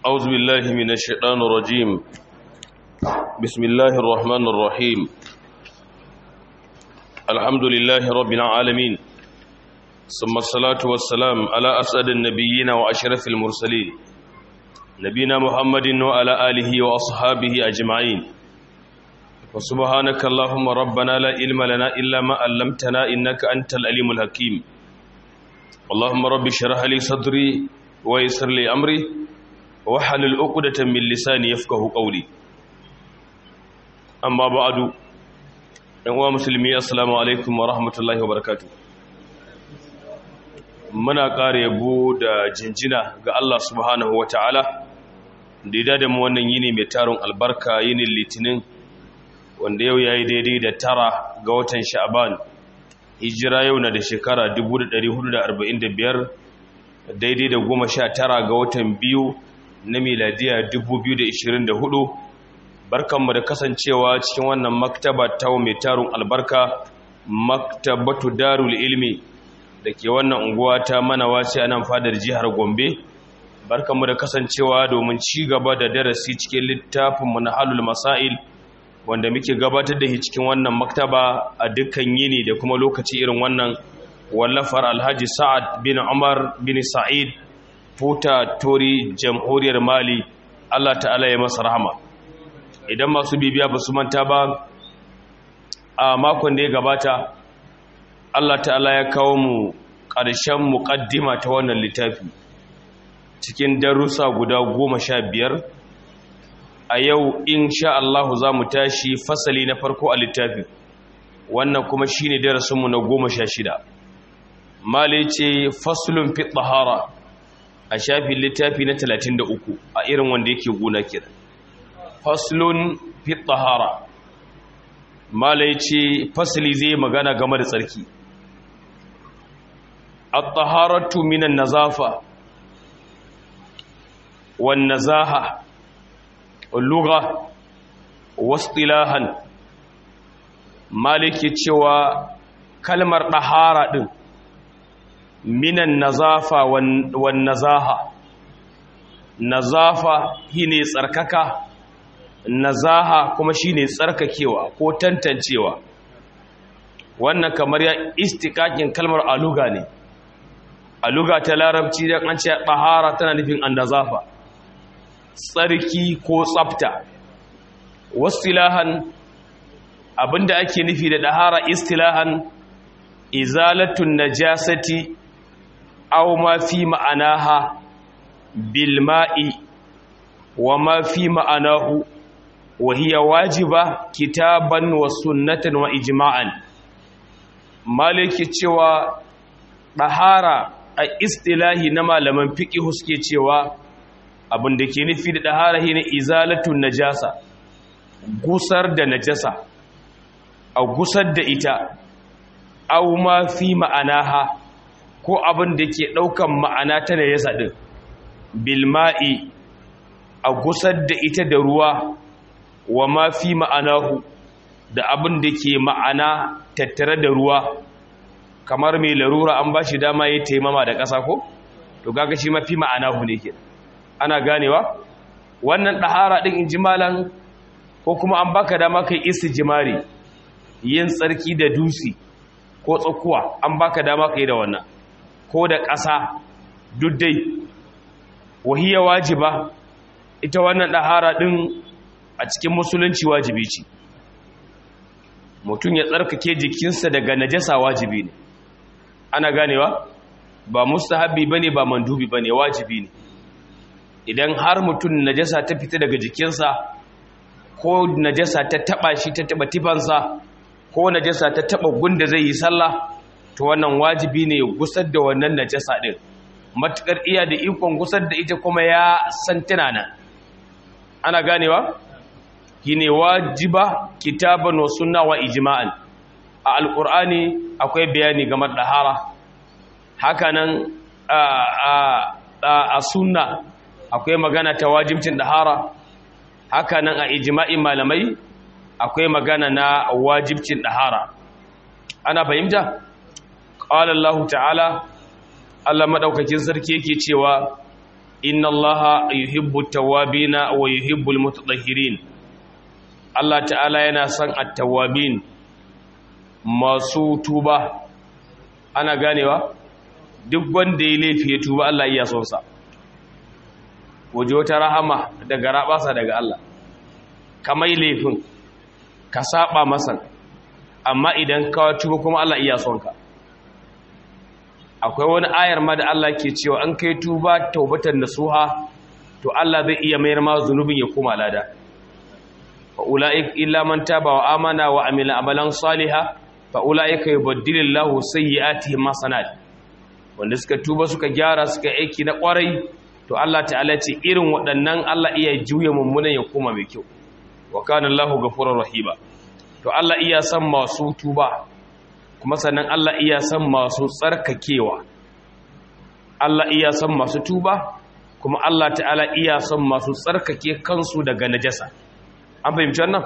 أعوذ بالله من الشيطان الرجيم. بسم الله الرحمن الرحيم. الحمد لله رب العالمين، ثم الصلاة والسلام على أسعد النبيين وأشرف المرسلين، نبينا محمد وعلى آله وأصحابه أجمعين. وسبحانك اللهم ربنا لا علم لنا إلا ما علمتنا إنك أنت العليم الحكيم. اللهم رب اشرح لي صدري ويسر لي أمري wahalul uqdatan min lisani yafqahu qawli. Amma ba'du, ɗan uwa musulmi, assalamu alaikum wa rahmatullahi wa barakatuh. Muna ƙara yabo da jinjina ga Allah subhanahu wa ta'ala da ya da mu wannan yini mai tarin albarka, yinin litinin, wanda yau yayi daidai da 9 ga watan Sha'ban. Hijira yau na da shekara 1445, daidai da 19 ga watan biyu na miladiya 2024. Barkanmu da kasancewa cikin wannan maktaba ta mai tarun albarka, maktabatu darul ilmi da ke wannan unguwa ta Manawaci a nan fadar jihar Gombe. Barkanmu da kasancewa domin ci gaba da darasi cikin littafin Manhalul Masail, wanda muke gabatar da shi cikin wannan maktaba a dukkan yini da kuma lokaci irin wannan, wallafar Alhaji Sa'ad bin Umar bin Sa'id Futa Tori, Jamhuriyar Mali. Allah ta'ala ya masa rahama. Idan masu bibiya ba su manta ba, a makon da ya gabata Allah ta'ala ya kawo mu ƙarshen muƙaddima ta wannan littafi cikin darussa guda 15. A yau insha Allah za mu tashi fasali na farko a littafi, wannan kuma shine darasinmu na 16. Mali ce faslun fi tahara a shafin littafi na 33 a irin wanda yake gona kira. Faslun fi tahara, malai ce fasli zai magana game da tsarki. At-taharatu minan nazafa wan nazaha lugha wastilahan. Maliki cewa kalmar tahara din minan nazafa wan nazaha, nazafa shine tsarkaka, nazaha kuma shine tsarkakewa ko tantancewa. Wannan kamar ya istiqaqin kalmar aluga ne. Aluga ta larabci da an ce tahara tana nufin an-nazafa, tsarki ko tsafta. Wasilahan, abinda ake nufi da tahara istilahan, izalatun najasati aw ma fi ma'anaha bil ma'i wa ma fi ma'anahu wa hiya wajiba kitaban wa sunnatan wa ijma'an. Maliki cewa dahara a istilahi na malaman fiqh suke cewa abin da ke nufi da dahara shine izalatun najasa, gusar da najasa, a gusar da ita, aw ma fi ma'anaha ko abin da ke ɗaukan ma'ana ta najasa ɗin, bilma'i, a gusar da ita da ruwa, wa ma fi ma'anahu, da abin da ke ma'ana tattare da ruwa, kamar mai larura an ba shi dama ya taimama da ƙasa ko? To gaga shi mafi ma'anahu ne ke. Ana ganewa? Wannan ɗahara ɗin in ji malan, ko kuma an baka dama kai istijmari, yin tsarki da dusi ko tsakuwa, an baka dama kai da wannan, ko da ƙasa duddai. Wahiyya wajiba, ita wannan ɗahara ɗin a cikin musulunci wajibi ce. Mutum ya tsarkake jikinsa daga najasa wajibi ne. Ana ganewa? Ba mustahabbi bane, ba mandubi bane, wajibi ne. Idan har mutum najasa ta fita daga jikinsa, ko najasa ta taba shi, ta taba tifansa, ko najasa ta taba gunda zai yi sallah, to wannan wajibi ne ya gusar da wannan najasa din, matukar iya da ikon gusar da ita kuma ya san tunana. Ana ganewa? Shine wajiba kitaban wa sunna wa ijma'an. A alqur'ani akwai bayani game da dahara, hakanan a sunna akwai magana ta wajibcin dahara, hakanan a ijma'in malamai akwai magana na wajibcin dahara. Ana fahimta? Qala Allah ta'ala, Allah madaukakin sarki yake cewa inna Allaha yuhibbu at-tawwabina wa yuhibbu al-mutatahhirin. Allah ta'ala yana son at-tawwabin, masu tuba. Ana ganewa duk wanda ya laifi ya tuba Allah iya son sa. Waje wata rahama daga rabasa daga Allah. Kamai laifin ka saba masa, amma idan ka tuba kuma Allah iya son ka. Akwai wani ayar ma da Allah ke cewa an kai tuba taubatan nasuha, to Allah zai iya mayar ma zunubin ya koma lada. Fa ulaika illa man taba wa amana wa amila amalan salihan fa ulaika yubaddilullahu sayyi'atihim hasanat. Wanda suka tuba suka gyara suka aiki na kwarai, to Allah ta'ala ce irin waɗannan Allah iya juya mummunan ya koma mai kyau. Wa kana Allahu ghafurur rahima. To Allah iya san masu tuba, kuma sannan Allah iya san masu tsarkakewa. Allah iya san masu tuba, kuma Allah ta'ala iya san masu tsarkake kansu daga najasa. An fahimci wannan?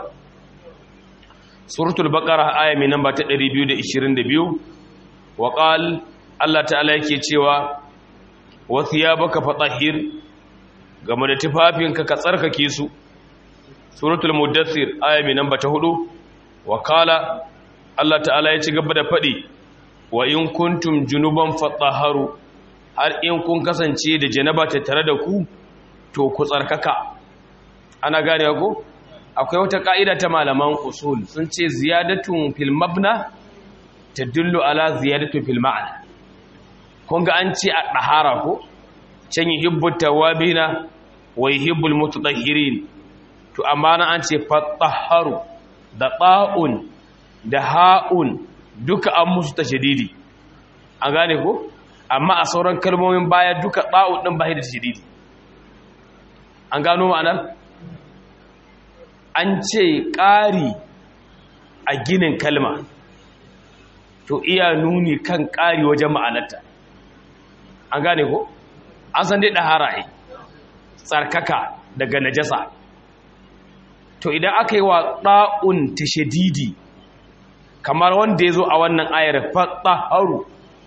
Suratul Baqara aya mai namba ta 222. Wa qal Allah ta'ala yake cewa wa thiyabaka fatahhir, game da tufafinka ka tsarkake su. Suratul Muddathir aya mai namba ta 4. Wa qala Allah ta'ala ya ci gaba da faɗi wa in kuntum junuban fatahharu, har in kun kasance da janaba ta tare da ku to ku tsarkaka. Ana gane ko? Akwai wata ka'ida ta malaman usul sun ce ziyadatun fil mabna tadullu ala ziyadatun fil ma'na. Kun ga an ce a dahara ko can yuhibbu tawabina wa yuhibbul mutatahhirin, to amma na an ce fatahharu da ta'un da ha'un duka an musu tashdidi. An gane ko? Amma a sauran kalmomin baya duka ta'un din bai da tashdidi. An gano ma'anar? An ce ƙari a ginin kalma, to iya nuni kan ƙari wajen ma'anarta. An gane ko? An san dai ɗahara tsarkaka daga najasa. To idan aka yi wa ɗa'un tashdidi, kamar wanda ya zo a wannan ayar fatahharu,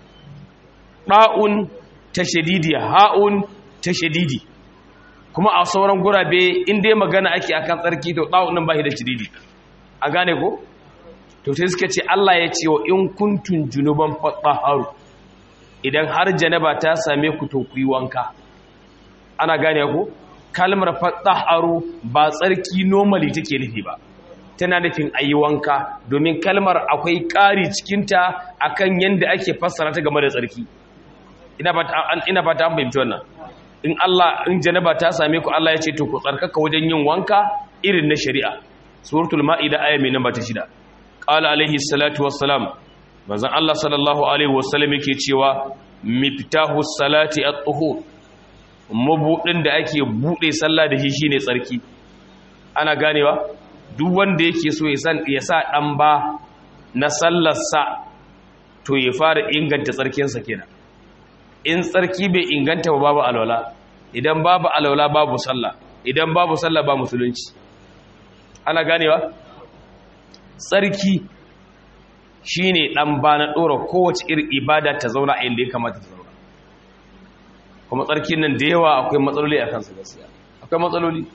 ɗa'un tashdidi, ha'un tashdidi. Kuma a sauran gurabe inda ya magana ake akan tsarki to ɗa'un nan ba shi da tashdidi. A gane ko? To sai suka ce Allah ya ce wa in kuntum junuban fatahharu, idan har janaba ta same ku to ku yi wanka. Ana gane ko? Kalmar fatahharu ba tsarki normally take nufi ba, tana nufin ayi wanka, domin kalmar akwai ƙari cikinta akan yanda ake fassara ta game da tsarki. Ina fata an fahimci wannan. In janaba ta same ku Allah ya ce to ku tsarkaka wajen yin wanka irin na shari'a. Suratul Ma'ida aya mai namba ta 6. Qala alaihi salatu wassalam, manzon Allah sallallahu alaihi wasallam yake cewa miftahu salati at-tuhur, mabudin da ake bude sallah da shi shine tsarki. Ana ganewa? Duk wanda yake so ya sa dan ba na sallarsa to ya fara inganta tsarkinsa kenan. In tsarki bai inganta ba babu alwala, idan babu alwala babu sallah, idan babu sallah ba musulunci. Ana ganewa? Tsarki shine dan ba na dora kowace irin ibada ta zauna a inda ya kamata ta zauna. Kuma tsarkin nan da yawa akwai matsaloli a kansu gaskiya. Akwai matsaloli.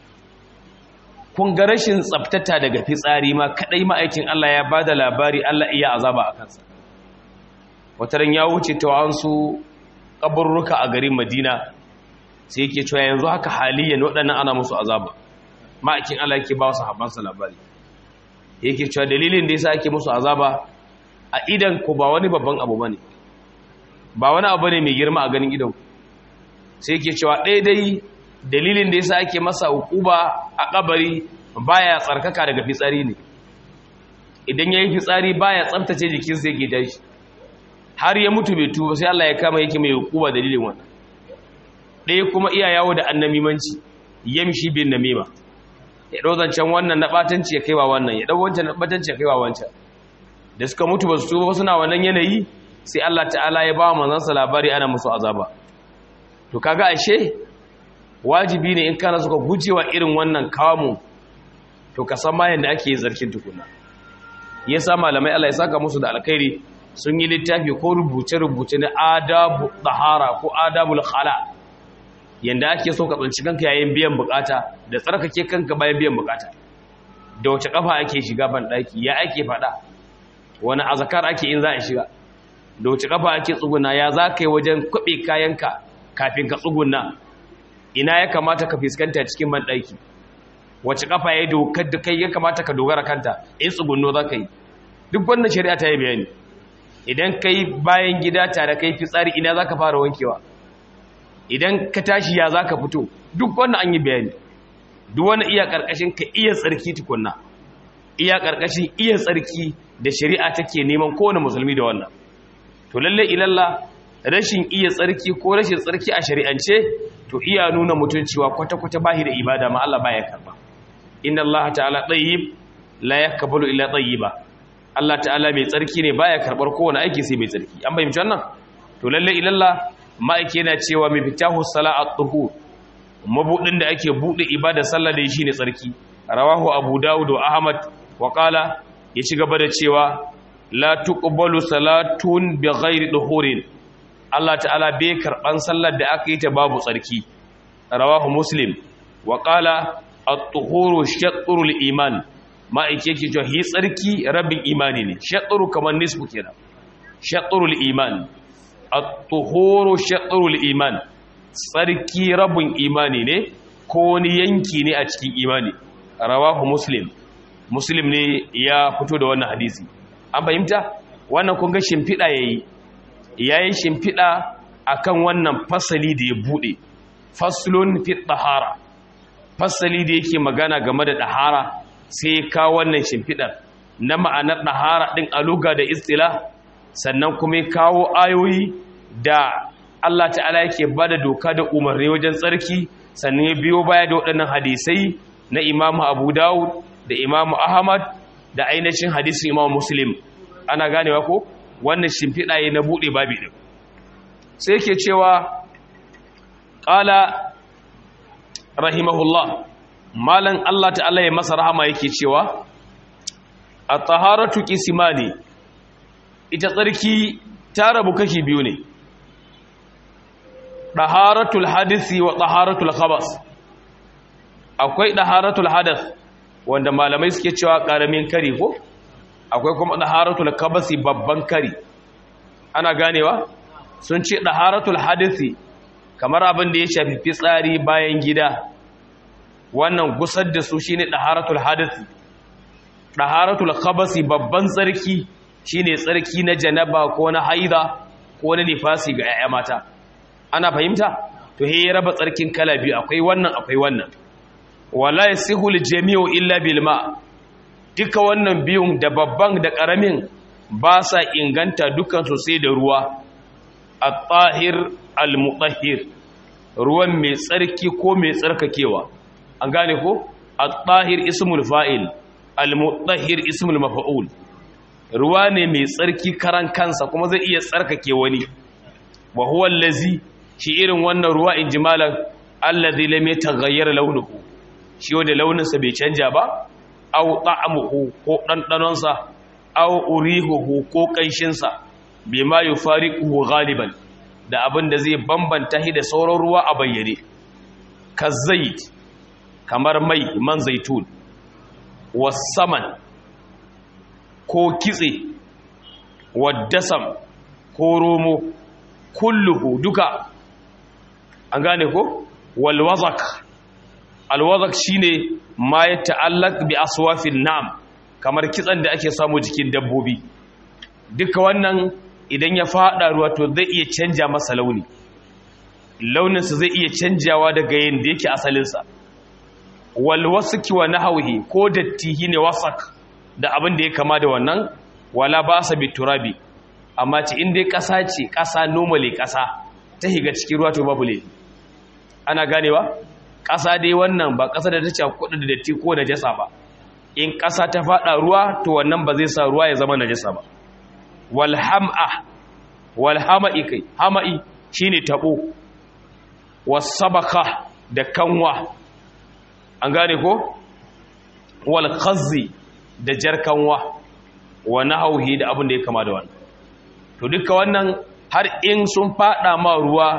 Kun ga rashin tsaftata daga fitsari ma kadai ma'aikin Allah ya bada labari Allah iya azaba a kansa. Wataran ya wuce ta wansu kaburruka a garin Madina, sai yake cewa yanzu haka haliyan waɗannan ana musu azaba. Ma'aikin Allah yake ba su habansa labari, yake cewa dalilin da yasa ake musu azaba a idan ku ba wani babban abu bane, ba wani abu ne mai girma a ganin idan ku. Sai yake cewa dai dalilin da yasa ake masa hukuba a kabari baya tsarkaka daga fitsari ne. Idan yayi fitsari baya tsaftace jikinsa yake tashi, har ya mutu bai tuba sai Allah ya kama yake mai hukuba dalilin wannan. Ɗaya kuma iya yawo da annamimanci, yamshi bin namima, ya ɗau zancen wannan na ɓatanci ya kaiwa wannan, ya ɗau wancan na ɓatanci ya kaiwa wancan. Da suka mutu ba su tuba ba suna wannan yanayi, sai Allah ta'ala ya ba manzansa labari ana musu azaba. To kaga ashe wajibi ne in kana suka gujewa irin wannan kamu, to ka san ma yanda ake yin zarkin tukuna. Yasa malamai Allah ya saka musu da alkhairi sun yi littafi ko rubuce-rubuce na adabu tahara ko adabul khala. yanda ake so ka tsinci kanka yayin biyan bukata da tsarkake kanka bayan biyan bukata, da wace kafa ake shiga ban daki, ya ake fada, wani azkar ake in za a shiga, da wace kafa ake tsuguna, ya za ka yi wajen kwabe kayanka kafin ka tsuguna, ina ya kamata ka fiskanta cikin ban daki, wace kafa ya dokar da kai ya kamata ka dogara kanta in tsugunno za ka yi. Duk wannan shari'a ta yi bayani. Idan kai bayan gida tare kai fitsari ina za ka fara wankewa, idan ka tashi ya za ka fito, duk wannan an yi bayani. Duk wani iya ƙarƙashin ka iya tsarki tukunna, iya ƙarƙashin iya tsarki da shari'a take neman kowane musulmi da wannan. To lalle ilalla rashin iya tsarki ko rashin tsarki a shari'ance to iya nuna mutum cewa kwata-kwata bahi da ibada ma Allah baya karba. Inna Allah ta'ala tayyib la yaqbalu illa tayyiba. Allah ta'ala mai tsarki ne baya karbar kowane aiki sai mai tsarki. An bayyana wannan? To lalle ilalla ma'aike yana cewa mai fitahu sala'at tuhur, mabudin da ake bude ibada sallah da shi ne tsarki. Rawahu Abu Dawud wa Ahmad wa qala, ya ci gaba da cewa la tuqbalu salatun bighairi duhurin. Allah ta'ala bai karban sallar da aka yi ta babu tsarki. Rawahu Muslim wa qala at-tuhuru shatrul iman. Ma'aike yake cewa hi tsarki rabin imani ne, shatru kamar nisfu kenan, shatrul iman. At-tuhuru shatrul iman, tsarki rabin imani ne ko wani yanki ne a cikin imani. Rawahu Muslim, Muslim ne ya fito da wannan hadisi. An fahimta wannan kun ga shimfiɗa yayi shimfiɗa akan wannan fasali da ya bude, faslun fi tahara, fasali da yake magana game da tahara, sai ka wannan shimfiɗar na ma'anar tahara din a lugha da istilah, sannan kuma ya kawo ayoyi da Allah ta'ala yake bada doka da umarni wajen tsarki, sannan ya biyo baya da waɗannan hadisai na Imam Abu Dawud da Imam Ahmad da ainihin hadisin Imam Muslim. Ana ganewa ko wannan shimfiɗa yayin na bude babi din. Sai yake cewa qala rahimahullah, malan Allah ta'ala ya masa rahama yake cewa at-taharatu qismani, ita tsarki ta rabu kashi biyu ne, taharatul hadisi wa taharatul khabas. Akwai taharatul hadath wanda malamai suke cewa karamin kari ko, akwai kuma taharatul khabasi babban kari. Ana ganewa? Sun ce taharatul hadisi kamar abin da ya shafi fitsari bayan gida, wannan gusar da su shine taharatul hadisi. Taharatul khabasi babban tsarki shine tsarki na janaba ko na haida ko na nifasi ga 'ya'ya mata. Ana fahimta? To he raba tsarkin kala biyu, akwai wannan akwai wannan. Wala yasihul jami'u illa bil ma. Duka wannan biyun da babban da karamin ba sa inganta dukan su sai da ruwa. At-tahir al-mutahhir, ruwan mai tsarki ko mai tsarkakewa. An gane ko? At-tahir ismul fa'il, al-mutahhir ismul maf'ul. Ruwa ne mai tsarki karan kansa kuma zai iya tsarkake wani. Wa huwa allazi, shi irin wannan ruwa injimalan allazi lam yataghayyar launuhu, shi wanda launinsa bai canja ba, aw ta'amuhu ko dandanonsa, aw urihuhu ko kanshinsa, bima yufariquhu ghaliban, da abin da zai bambanta shi da sauran ruwa a bayyane. Kazzait, kamar mai man zaitun, wasaman ko kitse, waddasam ko romo, kulluhu duka. An gane ko? Walwazak, alwazak shine ma ya ta'allaq bi aswafin na'am, kamar kitsan da ake samu jikin dabbobi. Duka wannan idan ya fada ruwa to zai iya canja masa launi, launinsa zai iya canjawa daga yanda yake asalinsa. Walwasaki wa nahwihi, ko datti ne wasak da abin da ya kama da wannan, wala ba sa bi turabi, amma ce in dai ƙasa ce, ƙasa normally ƙasa ta higa cikin ruwa to babu laifi. Ana ganewa? Ƙasa dai wannan ba ƙasa da ta ce kuɗi da datti ko najasa ba. In ƙasa ta faɗa ruwa to wannan ba zai sa ruwa ya zama najasa ba. Wal ham'a, wal hama'i kai, hama'i shine tabo. Was sabaka, da kanwa. An gane ko? Wal khazzi, da jarkanwa. Wa nahawhi, da abin da ya kama da wannan. To duka wannan har in sun fada ma ruwa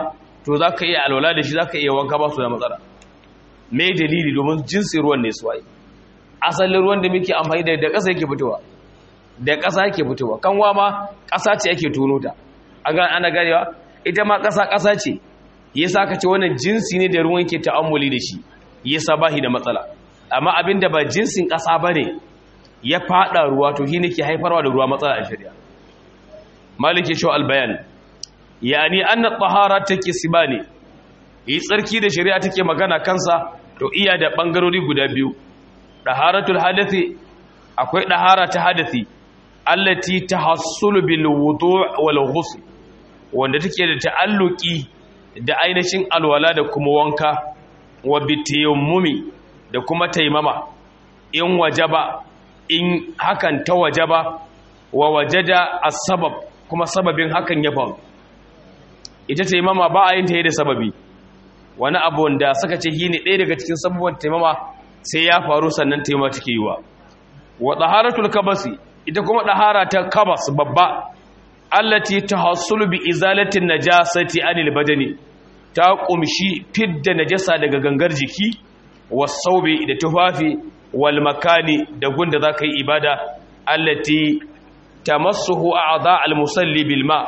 to za ka iya alwala da shi, za ka iya wanka ba su da matsala. Me dalili? domin jinsin ruwan ne su waye. Asalin ruwan da muke amfani da ƙasa yake fitowa, da ƙasa yake fitowa. Kanwa ma ƙasa ce ake tono ta, ana ganewa. Ita ma ƙasa ce, yasa ka ce wannan jinsi ne da ruwan ke ta'ammuli da shi, yasa ba shi da matsala. Amma abin da ba jinsin ƙasa ba ne ya faɗa ruwa, to shi ne ke haifarwa da ruwa matsala a shari'a. Malik ya shawo albayan, yani anna tahara take sibani, yi tsarki da shari'a take magana kansa, to iya da bangarori guda biyu. Daharatul hadathi, akwai dahara ta hadathi allati tahassulu bil wudu' wal ghusl, wanda take da ta'alluki da ainihin alwala da kuma wanka, wa bitayammumi da kuma taimama, in wajaba, in hakan ta wajaba, wa wajada as-sabab, kuma sababin hakan ya faru. Ita taimama ba a yin ta da sababi, wani abu wanda suka ce shi ne ɗaya daga cikin sabuwar taimama sai ya faru sannan taimama take yiwa. Wa taharatul kabasi, ita kuma tahara ta kabas babba, allati tahassulu bi izalatin najasati anil badani, ta kumshi fidda najasa daga gangar jiki, wasaubi da tufafi, wal makani da gunda zaka yi ibada, allati tamassuhu a'dha al musalli bil ma,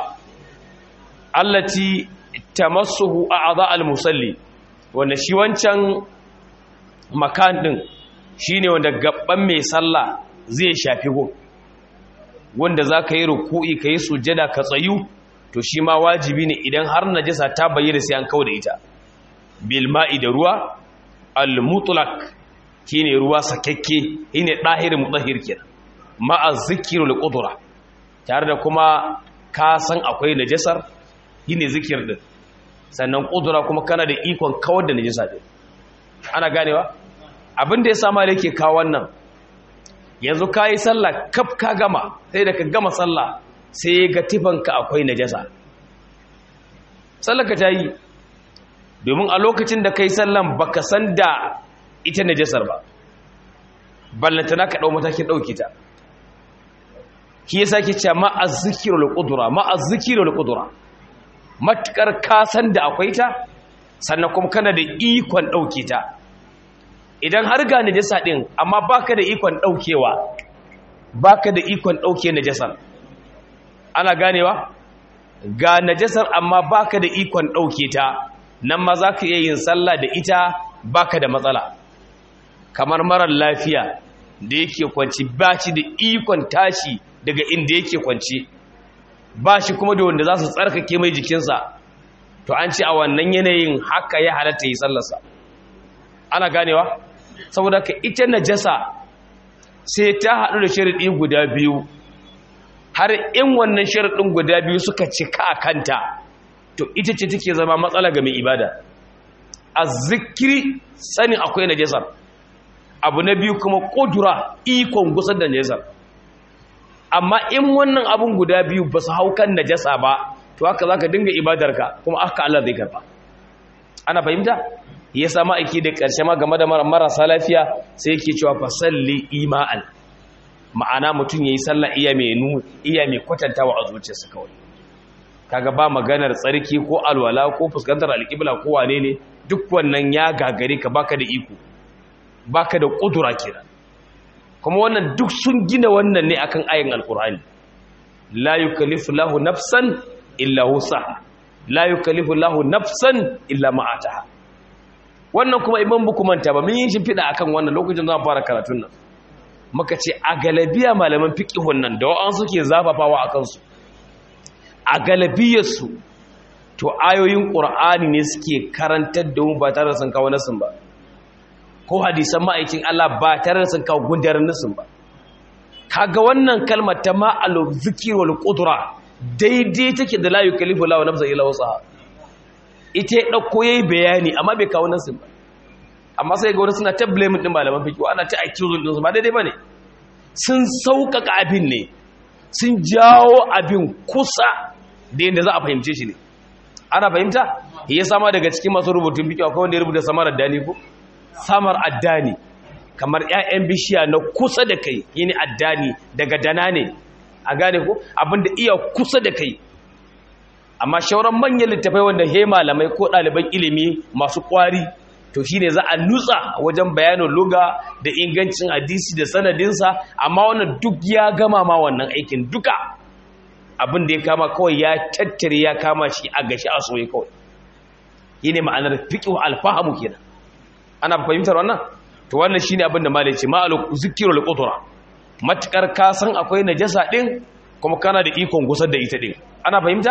allati tamassuhu a'dha al-musalli, wanda shi wancan makan din shine wanda gabban mai sallah zai shafi go, wanda zaka yi ruku'i kai sujada ka tsayu, to shi ma wajibi ne idan har najasa ta bayyana sai an kauda ita. Bil ma'i da ruwa al-mutlaq, shine ruwa sakakke, shine dahir mutahhir kenan, ma'a zikrul qudra, tare da kuma ka san akwai najasar, shine zikir din, sannan kudura kuma kana da ikon kawar da najisa din. Ana ganewa abin da ya sa mali yake kawo wannan. Yanzu ka yi sallah kaf ka gama, sai da ka gama sallah sai ga tifanka akwai najasa, sallar ka ta yi, domin a lokacin da ka yi sallan baka san da ita najasar ba, ballantana ka ɗau matakin ɗauki ta. Ki yasa ke ce ma'azzikirul qudura, matukar kasan da akwai ta, sannan kuma kana da ikon ɗauke ta. Idan har ga najasa ɗin amma baka da ikon ɗaukewa, baka da ikon ɗauke najasar, ana ganewa, ga najasar amma baka da ikon ɗauke ta, nan ma za ka iya yin sallah da ita baka da matsala. Kamar marar lafiya da yake kwanci ba shi da ikon tashi daga inda yake kwanci, ba shi kuma da wanda za su tsarkake mai jikinsa, to an ce a wannan yanayin haka ya halatta yi sallarsa. Ana ganewa, saboda ka ita najasa sai ta haɗu da sharaɗi guda biyu, har in wannan sharaɗin guda biyu suka cika a kanta, to ita ce take zama matsala ga mai ibada. Azzikiri, sanin akwai najasar. Abu na biyu kuma ƙudura, ikon gusar da najasar. Amma in wannan abun guda biyu ba su hau kan najasa ba, to haka za ka dinga ibadarka kuma aka Allah zai karba. Ana fahimta? Ya sama aiki da ƙarshe ma game da marasa lafiya sai yake cewa fasalli ima'an, ma'ana mutum ya yi sallah iya mai kwatantawa a zuciyarsa kawai. Kaga ba maganar tsarki ko alwala ko fuskantar alƙibla ko wane ne, duk wannan ya gagare ka, baka da iko, baka da ƙudura kenan. Kuma wannan duk sun gina wannan ne akan ayin alkur'ani, la yukallifu lahu nafsan illa wusaha, la yukallifu lahu nafsan illa ma ataha. Wannan kuma idan buku manta ba mun yi shimfiɗa akan wannan lokacin zan fara karatun nan, muka ce a galabiya malaman fiqihun nan da wa'an suke zafafawa akan su, a galabiyarsu to ayoyin qur'ani ne suke karantar da mu ba tare da sun kawo nasin ba, ko hadisan ma'aikin Allah ba tare da sun kawo gundarin nasin ba. Kaga wannan kalmar ta ma'al zikri wal qudra daidai take da la yukallifu lahu nafsan illa wusaha. Ita ya dauko yayi bayani amma bai kawo nasin ba. Amma sai ga wani suna ta blame din malaman fiqh, ana ta accuse din su, ba daidai bane. Sun sauƙaƙa abin ne, sun jawo abin kusa da yadda za a fahimce shi ne. Ana fahimta? Ya sama daga cikin masu rubutun fiqh akwai wanda ya rubuta samar addani ko samar addani, kamar ƴaƴan bishiya na kusa da kai, yini addani daga dana ne, a gane ko abinda iya kusa da kai. amma shauran manyan littafai wanda he malamai ko ɗaliban ilimi masu kwari to shine za a nutsa wajen bayanin luga da ingancin hadisi da sanadinsa, amma wannan duk ya gama ma wannan aikin duka abin da ya kama kawai ya tattare ya kama shi a gashi a soye kawai. Shine ma'anar fiqh al-fahm kenan. Ana fahimtar wannan? To wannan shine abin da malai ce ma'al zikirul qutra. Matakar ka san akwai najasa din kuma kana da ikon gusar da ita din. Ana fahimta?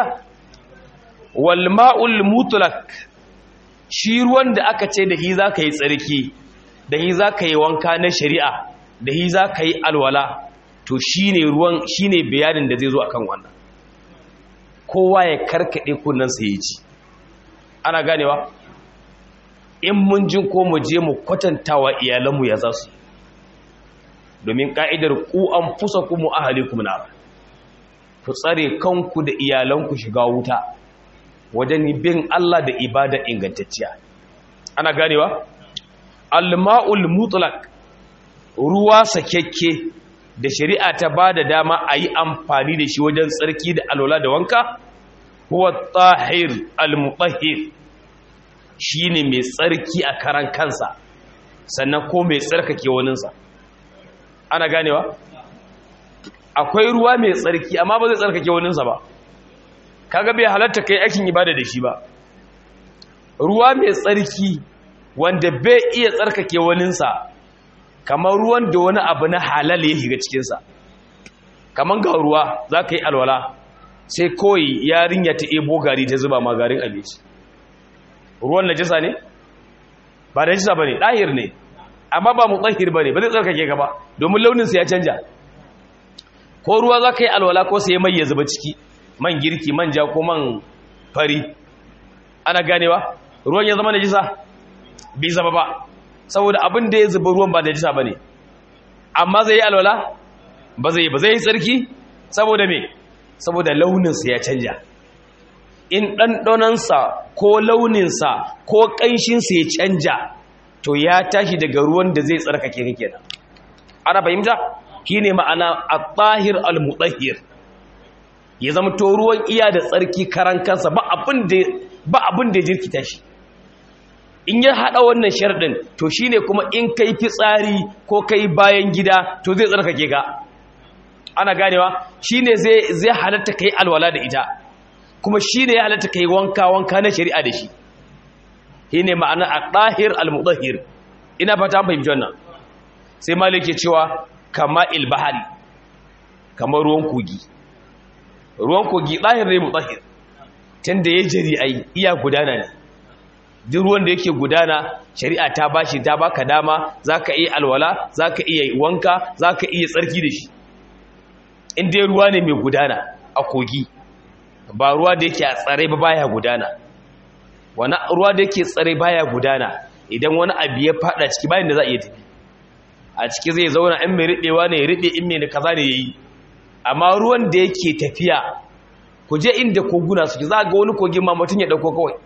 Wal ma'ul mutlaq, shi ruwan da aka ce da hi zaka yi tsarki, da hi zaka yi wanka na shari'a, da hi zaka yi alwala, to shine ruwan, shine bayanin da zai zo akan wannan. Kowa ya karkade kunnan sa yi ci. Ana ganewa? In mun jin ko mu je mu kwatantawa iyalanmu ya za su, domin ka'idar ku an fusa kuma ahalikum na, ku tsare kanku da iyalanku shiga wuta wajen bin Allah da ibada ingantacciya. Ana ganewa? Al-ma'ul mutlaq, ruwa sakekke da shari'a ta bada dama a yi amfani da shi wajen tsarki da alwala da wanka, huwa tahir al-mutahhir, shine mai tsarki a karan kansa sannan ko mai tsarkake waninsa. Ana ganewa? Akwai ruwa mai tsarki amma ba zai tsarkake waninsa ba, kaga bai halatta kai aikin ibada da shi ba. Ruwa mai tsarki wanda bai iya tsarkake waninsa, kamar ruwan da wani abu na halal ya shiga cikinsa. Kamar ga ruwa za ka yi alwala sai koyi yarinya ta ebo gari ta zuba ma garin abinci, ruwan najisa ne? Ba najisa ba ne, ɗahir ne, amma ba mutahhir ba ne, ba zai tsarkake ka ba domin launinsa ya canja. Ko ruwa za ka yi alwala ko sai mai ya zuba ciki, man girki, manja ko man fari. Ana ganewa? Ruwan ya zama najisa? Bai zama ba, saboda abin da ya zuba ruwan ba najisa ba ne. Amma zai yi alwala? Ba zai yi, ba zai yi tsarki? Saboda me? Saboda launinsa ya canja. In ɗanɗanonsa ko launinsa ko ƙanshinsa ya canja, to ya tashi daga ruwan da zai tsarkake ka kenan. Ana fahimta? Shi ne ma'ana at-tahir al-mutahhir. Ya zama to ruwan iya da tsarki karan kansa, ba abin da ya jirkita shi. In ya haɗa wannan sharɗin, to shi ne kuma in kai fitsari ko kai bayan gida, to zai tsarkake ka. Ana ganewa? Shi ne zai halatta kai alwala da ita, kuma shi ne ya halatta kai wanka na shari'a da shi. Shi ne ma'ana at-tahir al-mutahhir. Ina fata an fahimci wannan. Sai Malik ya cewa kama ilbahari, kamar ruwan kogi. Ruwan kogi ɗahir ne mutahhir, tunda ya jari ai iya gudana ne. Duk ruwan da yake gudana shari'a ta bashi, ta baka dama zaka iya alwala, zaka iya wanka, zaka iya tsarki da shi. In dai ruwa ne mai gudana a kogi, ba ruwa da yake a tsare ba baya gudana. Wani ruwa da yake tsare baya gudana, idan wani abu ya fada ciki bayan da za a iya tafi. A ciki zai zauna, in mai riɗewa ne ya riɗe, in mai kaza ne ya yi. Amma ruwan da yake tafiya, ku je inda koguna suke, za ga wani kogin ma mutum ya ɗauko kawai.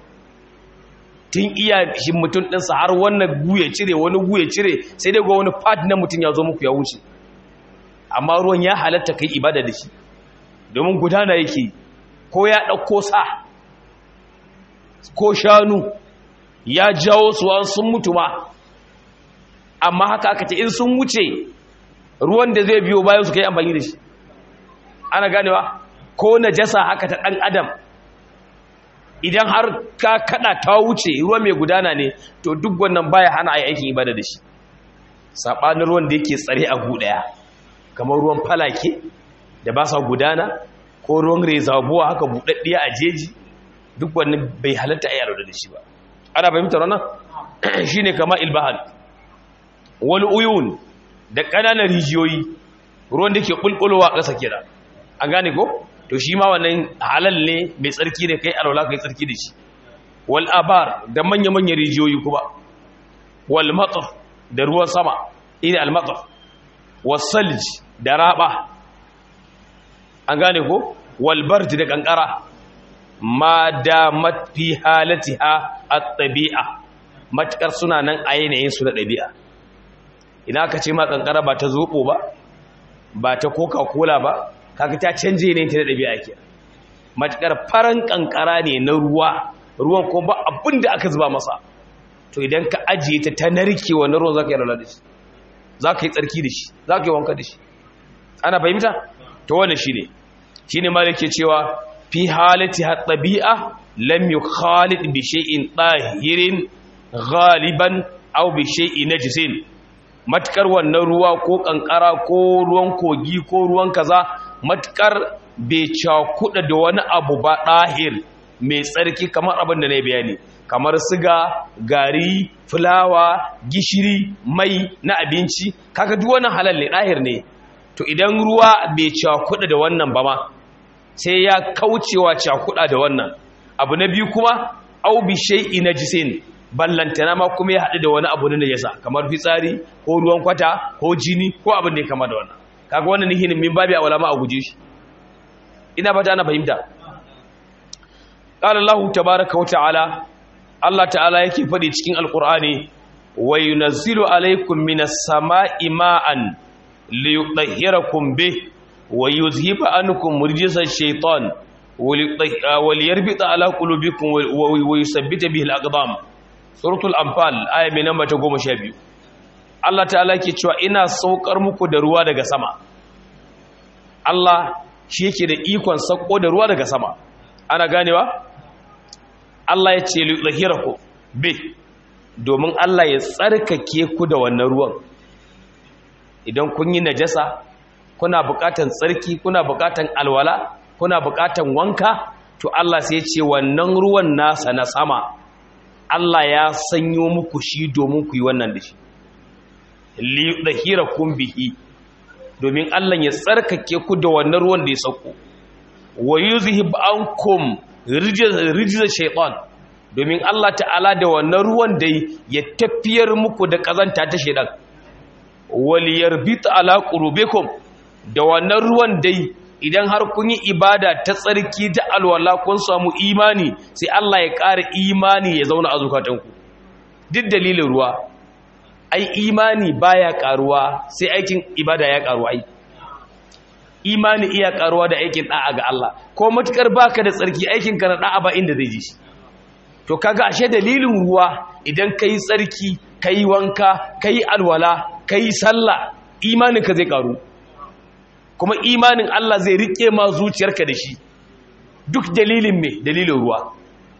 Tun iya shi mutum ɗinsa har wannan guye cire, wani guye cire, sai dai ga wani fat na mutum ya zo muku ya wuce. Amma ruwan ya halatta kai ibada da shi, domin gudana yake, ko ya ɗauko sa, ko shanu, ya jawo su sun mutu ma. Amma haka aka ce in sun wuce, ruwan da zai biyo bayan su kai amfani da shi. Ana ganewa? Ko najasa haka ta ɗan adam, idan har ka kada ta wuce ruwa mai gudana ne, to duk wannan baya hana ai aikin ibada da shi. Sabanin ruwan da yake tsare a gu daya, kamar ruwan falake da ba sa gudana, ko ruwan rezabuwa haka budaddiya a jeji, duk wannan bai halatta ai alwala da shi ba. Ana fahimtar wannan? Shine kama ilbahal wal uyun, da kananan rijiyoyi, ruwan da ke bulbulowa ƙasa kenan. An gane ko? To shi ma wannan halal ne, mai tsarki ne kai alwala kai tsarki da shi. Wal abar, da manya-manyan rijiyoyi kuma. Wal matar, da ruwan sama, ina al matar. Was salj, da raba. An gane ko? Wal bard, da kankara. Ma damat fi halatiha at-tabi'a, matakar suna nan a yanayin su na ɗabi'a. Ina ka ce ma kankara ba ta zobo ba ta coca-cola ba, kaga ta canje ne ta da ɗabi'a ke. matakar faran kankara ne na ruwan ko ba abin da aka zuba masa to idan ka ajiye ta narke wannan ruwan zaka yi alwala da shi zaka yi tsarki da shi zaka yi wanka da shi ana fahimta to wannan shine ma yake cewa fi halati at-tabi'a lam yukhalid bi shay'in tahirin ghaliban aw bi shay'in najisin matkar wannan ruwa ko kankara ko ruwan kogi ko ruwan kaza matkar bai cakuda da wani abu ba dahir mai tsarki kamar abin da na bayani kamar siga gari fulawa gishiri mai na abinci kaga duk wannan halal ne dahir ne to idan ruwa bai cakuda da wannan ba ma sai ya kaucewa cakuda da wannan abu na biyu kuma au bi shay'in najisin ballantana ma kuma ya haɗu da wani abu na najasa kamar fitsari ko ruwan kwata ko jini ko abin da ya kama da wannan kaga wannan nihin min babi a walama a guje shi ina fata ana fahimta qala Allah tabaaraka wa ta'ala Allah ta'ala yake faɗi cikin alqur'ani wa yunazzilu alaykum minas samaa'i ma'an liyutahhirakum bih wa yuzhiba ankum rijsa ash-shaytan wa liyarbita ala qulubikum wa yusabbita bihi al-aqdam suratul anfal aya mai namba ta 12 Allah ta'ala ke cewa ina saukar muku da ruwa daga sama Allah shi yake da ikon sauko da ruwa daga sama ana ganewa Allah ya ce liyutahhirakum bi domin Allah ya tsarkake ku da wannan ruwan idan kun yi najasa kuna buƙatan tsarki kuna buƙatan alwala kuna buƙatan wanka to Allah sai ya ce wannan ruwan nasa na sama Allah ya sanyo muku shi domin ku yi wannan da shi liyudhhirakum bihi domin Allah ya tsarkake ku da wannan ruwan da ya sauko wa yuzhib ankum rijza shaytan domin Allah ta'ala da wannan ruwan da ya tafiyar muku da kazanta ta shaytan wal yarbit ala qulubikum da wannan ruwan dai idan har kun yi ibada ta tsarki ta alwala kun samu imani sai Allah ya ƙara imani ya zauna a zukatanku duk dalilin ruwa ai imani baya ƙaruwa sai aikin ibada ya ƙaru ai imani iya ƙaruwa da aikin da'a ga Allah ko matukar baka da tsarki aikin ka na da'a ba inda zai ji shi to kaga ashe dalilin ruwa idan kai tsarki kai wanka kai alwala kai sallah imanin ka zai ƙaru kuma imanin Allah zai rike ma zuciyarka da shi duk dalilin me dalilin ruwa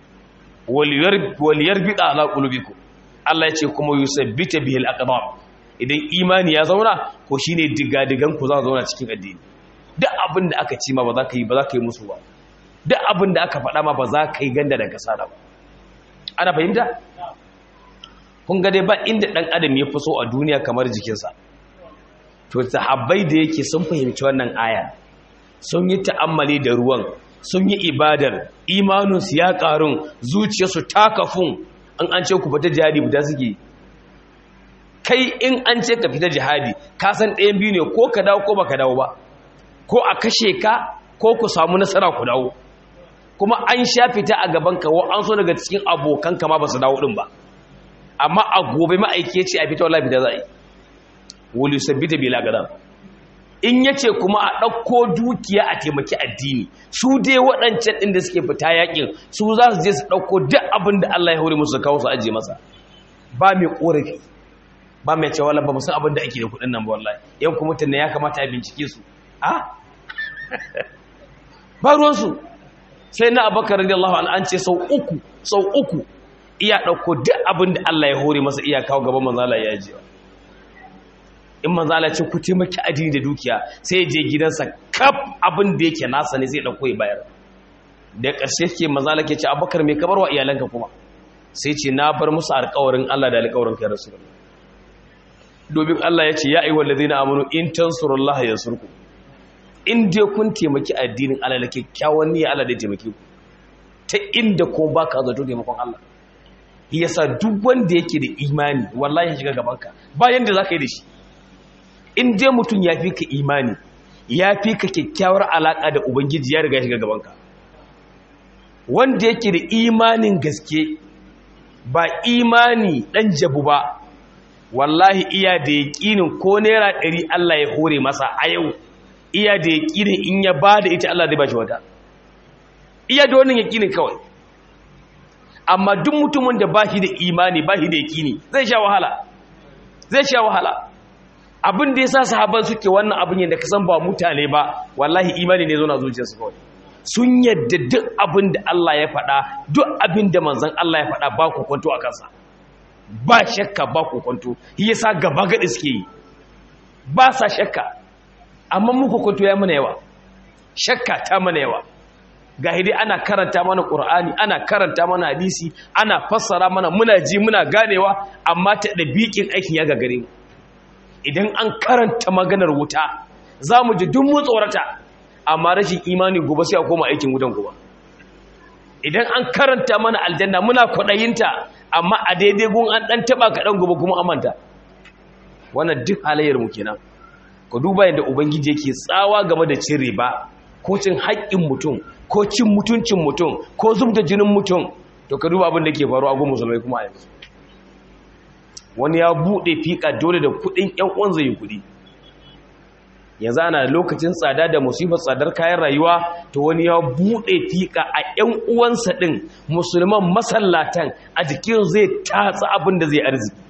wal yarbita ala qulubikum Allah ya ce kuma yusabbita bihil aqdam idan imani ya zauna ko shine digadigan ku za zauna cikin addini duk abin da aka ci ma ba za ka yi musu ba duk abin da aka faɗa ma ba za ka yi ganda da kasala ba ana fahimta kun ga dai ba inda dan adam ya fi so a duniya kamar jikinsa to sahabbai da yake sun fahimci wannan aya sun yi ta'ammali da ruwan sun yi ibadar imaninsu ya ƙarun zuciyarsu ta kafun an ce ku fita jihadi guda suke kai in an ce ka fita jihadi ka san ɗayan biyu ne ko ka dawo ko baka dawo ba ko a kashe ka ko ku samu nasara ku dawo kuma an sha fita a gaban ka wa an so daga cikin abokan ka ma ba su dawo din ba amma a gobe ma'aike ce a fita wallahi fita za a yi wuli sabbita bila gadan in yace kuma a ɗauko dukiya a taimaki addini su dai waɗancan ɗin da suke fita yakin su za su je su ɗauko duk abin da Allah ya hore musu kawo su ajiye masa ba mai ƙorafi ba mai cewa ba musan abin da ake da kuɗin nan ba wallahi yan kuma mutane ya kamata a bincike su ba ruwansu sai na Abubakar radiyallahu anhu an ce sau uku iya ɗauko duk abin da Allah ya hore masa iya kawo gaban manzo Allah ya ajiye in manzo Allah ce ku taimaki addini da dukiya sai je gidansa kaf abin da yake nasa ne zai dauko ya bayar da ƙarshe ke manzo Allah ke ce Abubakar me kabarwa iyalanka kuma sai ce na bar musu alƙawarin Allah da alƙawarin kai Rasulullah domin Allah ya ce ya ayyuhal ladina amanu in tansurullaha yansurkum in dai kun taimaki addinin Allah da kyakkyawan niyya Allah da taimake ku ta inda ko baka zato taimakon Allah yasa duk wanda yake da imani wallahi ya shiga gabanka bayan da zaka yi da shi in dai mutum ya fi ka imani ya fi ka kyakkyawar alaƙa da ubangiji ya riga shiga gabanka wanda yake da imanin gaske ba imani ɗan jabu ba wallahi iya da yaƙinin ko naira 100 Allah ya hore masa a yau iya da yaƙinin in ya ba da ita Allah zai ba shi wata iya da wannan yakinin kawai. Amma duk mutumin da ba shi da imani ba shi da yakini zai sha wahala. Abin da ya sa sahaban suke wannan abin yadda ka san ba mutane ba, wallahi imani ne zo na zuciyarsu kawai. Sun yadda duk abin da Allah ya faɗa, duk abin da manzon Allah ya faɗa ba kokonto a kansa, ba shakka ba kokonto. Shi yasa gaba gadi suke yi, ba sa shakka. Amma mu kokonto ya mana yawa, shakka ta mana yawa. Ga hidi ana karanta mana Qur'ani, ana karanta mana hadisi, ana fassara mana, muna ji muna ganewa, amma ta dabiqin aikin ya gagare mu. Idan an karanta maganar wuta za mu ji duk mu tsorata, amma rashin imani gobe sai a koma aikin wutan gobe. Idan an karanta mana aljanna muna kwaɗayinta, amma a daidai gun an ɗan taɓa kaɗan gobe kuma amanta. Wannan duk halayyar mu kenan. Ku duba yadda Ubangiji yake tsawa game da cin riba, ko cin haƙƙin mutum, ko cin mutuncin mutum, ko zub da jinin mutum. To ka duba abin da ke faruwa gun musulmai kuma a yanzu. Wani ya buɗe fiƙa dole da kuɗin ƴan uwan zai yi kuɗi. Yanzu ana lokacin tsada da musibar tsadar kayan rayuwa, to wani ya buɗe fiƙa a ƴan uwansa ɗin musulman masallatan, a jikin zai tatsa abin da zai arziki.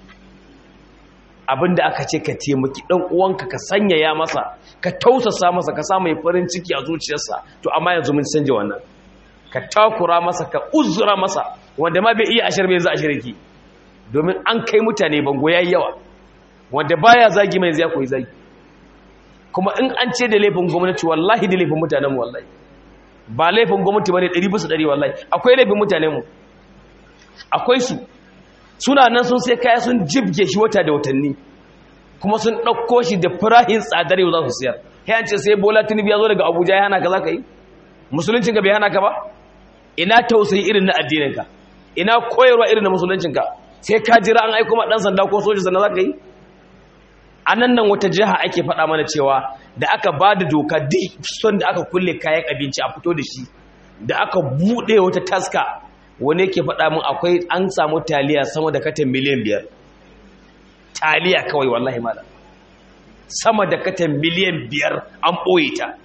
Abin da aka ce ka taimaki ɗan uwanka, ka sanyaya masa, ka tausasa masa, ka sa mai farin ciki a zuciyarsa, to amma yanzu mun canja wannan. Ka takura masa, ka uzura masa, wanda ma bai iya ashir bai za ashirki. Domin an kai mutane bango yayi yawa, wanda baya zagi mai zai koyi zagi. Kuma in an ce da laifin gwamnati, wallahi da laifin mutanenmu, wallahi ba laifin gwamnati bane 100% wallahi. Akwai laifin mutanenmu, akwai su suna nan sun sai kaya sun jibge shi wata da watanni, kuma sun ɗauko shi da farahin tsadar yau za su siyar. Sai an ce sai Bola Tinubu ya zo daga Abuja ya hana ka, za ka yi musuluncinka bai hana ka ba? Ina tausayi irin na addininka, ina koyarwa irin na musuluncinka? Sai ka jira an aiko ma ɗan sanda ko soja sannan za ka yi? A nan wata jiha ake faɗa mana cewa da aka ba da doka duk son da aka kulle kayan abinci a fito da shi, da aka buɗe wata taska, wani yake faɗa min akwai an samu taliya sama da katan miliyan 5. Taliya kawai, wallahi malam, sama da katan miliyan 5 an ɓoye ta.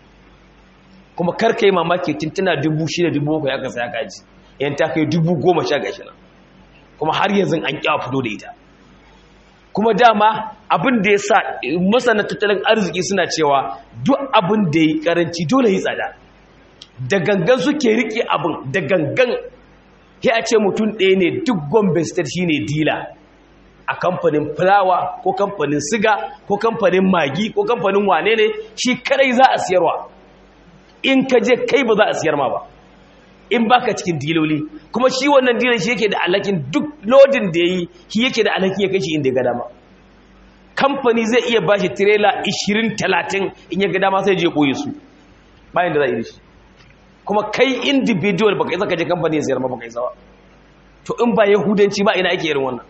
Kuma karka yi mamaki tana 6,000 7,000 aka saya kaji, yan ta kai 10,000 gashi nan, kuma har yanzu an ƙya fito da ita. Kuma dama abin da ya sa masana tattalin arziki suna cewa duk abin da ya karanci dole ya tsada. Da gangan suke riƙe abin, da gangan. Ya ce mutum ɗaya ne duk Gombe State shine dila a kamfanin fulawa ko kamfanin siga ko kamfanin magi ko kamfanin wane ne, shi kadai za a siyarwa. In ka je kai ba za a siyar ma ba, in baka cikin diloli. Kuma shi wannan dilan shi yake da alhakin duk lodin da yayi, shi yake da alhakin ya kai shi inda ya ga dama. Kamfani zai iya bashi trailer 20-30, in ya ga dama sai je koyi su bayan da za a yi shi. Kuma kai individual baka isa ka je kamfani ya sayar ma, baka isa ba. To in ba yahudanci ba ina ake irin wannan?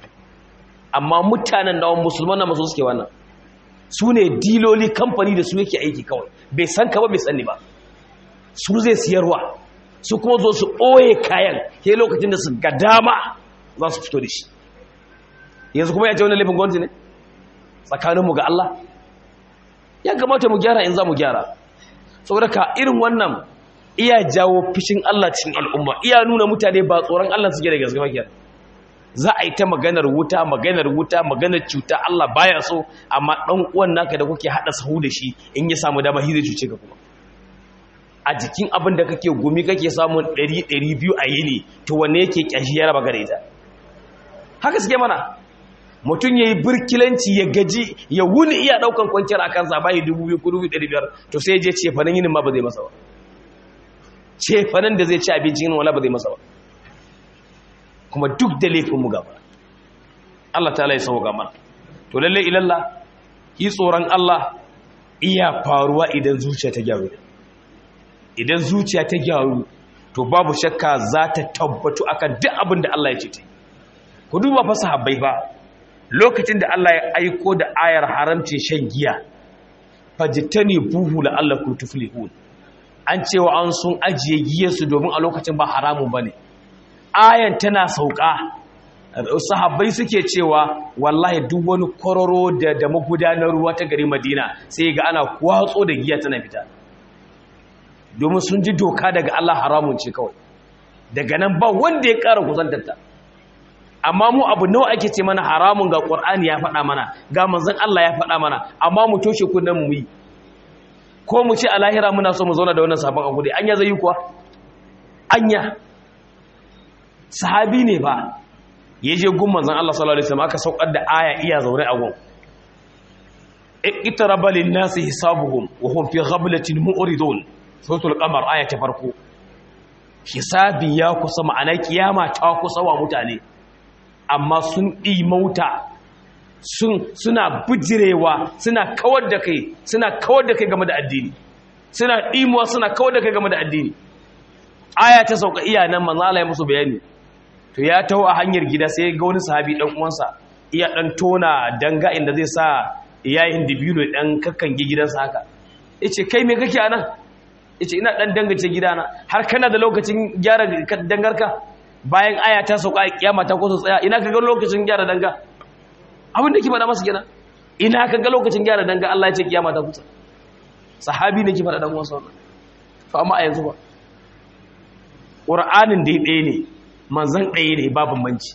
Amma mutanen da musulman na masu suke wannan, su ne diloli, kamfani da su yake aiki kawai, bai san ka ba bai sani ba, su zai siyarwa, su kuma zo su ɓoye kayan ke lokacin da su ga dama za su fito da shi. Yanzu kuma ya ce wani laifin gwamnati ne tsakaninmu ga Allah? Ya kamata mu gyara in za mu gyara. Saboda ka irin wannan iya jawo fishin Allah cikin al'umma, iya nuna mutane ba tsoron Allah suke da gaske makiyar. Za a yi ta maganar wuta, maganar cuta, Allah baya so, amma ɗan uwan naka da kuke haɗa sahu da shi in ya samu dama hira cuce ka kuma. A jikin abin da kake gumi kake samun 100-200 a yini, to wanne yake kyashi ya raba gare ita? Haka suke mana. Mutum ya yi birkilanci, ya gaji, ya wuni iya ɗaukan kwanciyar a kansa bayi 2,000 ko 2,500, to sai je cefanen yinin ma ba zai masa ba. Cefanen da zai ci abincin yinin wala ba zai masa ba. Kuma duk da laifinmu gaba. Allah ta ya sauka mana. To lalle ilalla, yi tsoron Allah iya faruwa idan zuciya ta gyaru. Idan zuciya ta gyaru, to babu shakka za ta tabbatu akan duk abin da Allah ya ce ta yi. Ku duba fa sahabbai ba, lokacin da Allah ya aiko da ayar haramcin shan giya, fajitani buhu la'allakum tuflihun. An cewa an sun ajiye giyarsu domin a lokacin ba haramun bane. Ayan tana sauka, sahabbai suke cewa wallahi duk wani kororo da magudanar ruwa ta gari Madina sai ga ana kwatso da giya tana fita. domin sun ji doka daga Allah haramun ce kawai daga nan ba wanda ya ƙara kusantarta. Amma mu abu nawa ake ce mana haramun ga Qur'ani ya faɗa mana ga manzon Allah ya faɗa mana amma mu toshe kunnen mu yi ko mu ce a lahira muna so mu zauna da wannan sabon abu dai anya zai yi kuwa anya sahabi ne ba yaje gun manzon Allah sallallahu alaihi wasallam aka saukar da aya iya zaure a gun iqtaraba lin-nasi hisabuhum wa hum fi ghablatin mu'ridun suratul qamar aya ta farko hisabi ya kusa ma'ana kiyama ta kusa wa mutane amma sun mauta suna bijirewa suna kawar da kai game da addini suna ɗimuwa suna kawar da kai game da addini aya ta sauka iya nan manzo Allah ya musu bayani to ya taho a hanyar gida sai ga wani sahabi dan uwansa iya dan tona danga inda zai sa yayin dibino dan kakkange gidansa haka yace kai me kake anan yace ina dan dangace gidana har kana da lokacin gyara dangarka bayan aya ta sauka kiyama ta kusa tsaya ina kaga lokacin gyara danga abin da ke faɗa masa kenan ina kaga lokacin gyara danga Allah ya ce kiyama ta kusa sahabi ne ke faɗa dan uwansa wannan to amma a yanzu ba Qur'anin dai ɗaya ne manzon ɗaya ne ba bambanci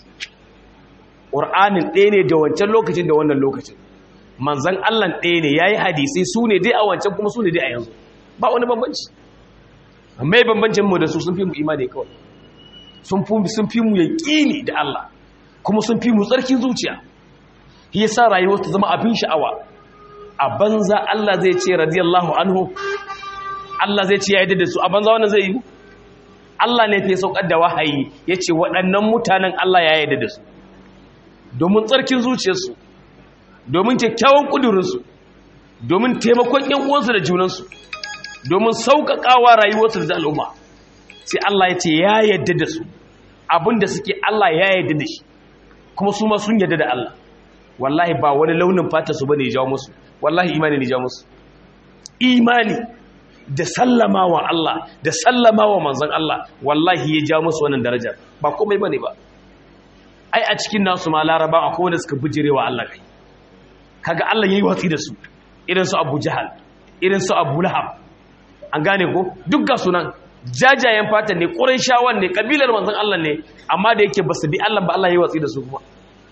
Qur'anin ɗaya ne da wancan lokacin da wannan lokacin manzon Allah ɗaya ne yayi hadisi su ne dai a wancan kuma su ne dai a yanzu ba wani bambanci mai bambancin mu da su sun fi mu imani kawai sun fi mu yaƙini da Allah kuma sun fi mu tsarkin zuciya shi yasa rayuwar ta zama abin sha'awa a banza Allah zai ce radiyallahu anhu Allah zai ce ya yarda da su a banza wannan zai yi Allah ne fa saukar da wahayi yace waɗannan mutanen Allah ya yarda da su domin tsarkin zuciyarsu domin kyakkyawan kudurinsu domin taimakon ƴan uwansu da junansu domin sauƙaƙawa rayuwarsu da al'umma sai Allah ya ce ya yarda da su abinda suke Allah ya yarda da shi kuma su ma sun yarda da Allah wallahi ba wani launin fata su bane ya jawo musu wallahi imani ne ya jawo musu imani da sallama wa Allah da sallama wa manzon Allah wallahi ya jawo musu wannan darajar ba komai bane ba ai a cikin nasu ma laraba akwai wanda suka bijirewa Allah kai kaga Allah yayi watsi da su irin su Abu Jahal irin su Abu Lahab an gane ko duk ga sunan jajayen fata ne Qurayshawan ne kabilar manzon Allah ne amma da yake basu bi Allah ba Allah yayi watsi da su kuma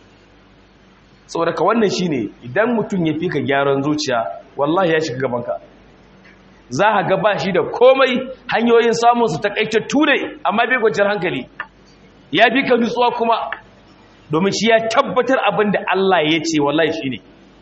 saboda ka wannan shine idan mutum ya fika gyaran zuciya wallahi ya shiga gaban ka za ka ga ba shi da komai hanyoyin samun su takaitattu ne amma bai kwanciyar hankali ya fi ka nutsuwa kuma domin shi ya tabbatar abin da Allah ya ce wallahi shine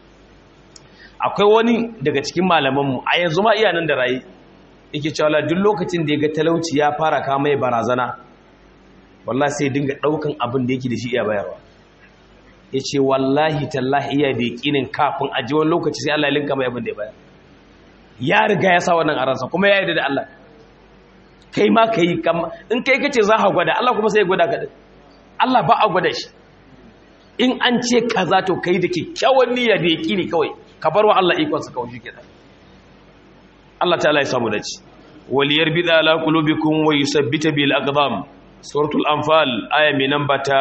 akwai wani daga cikin malamanmu a yanzu ma iya nan da rayi yake cewa duk lokacin da ya ga talauci ya fara kama ya barazana wallahi sai dinga daukan abin da yake da shi iya bayarwa yace wallahi tallahi iya da yakinin kafin a ji wani lokaci sai Allah ya linka mai abin da ya bayar ya riga ya sa wannan a ransa kuma ya yarda da Allah kai ma kai in kai kace za ka gwada Allah kuma sai ya gwada ka din Allah ba a gwada shi in an ce kaza to kai da kyakkyawan niyya da yakini kawai ka bar wa Allah ikon sa kawai shi kenan Allah ta'ala ya samu dace waliyar bid'a ala qulubikum wa yusabbita bil aqdam suratul anfal aya mai namba ta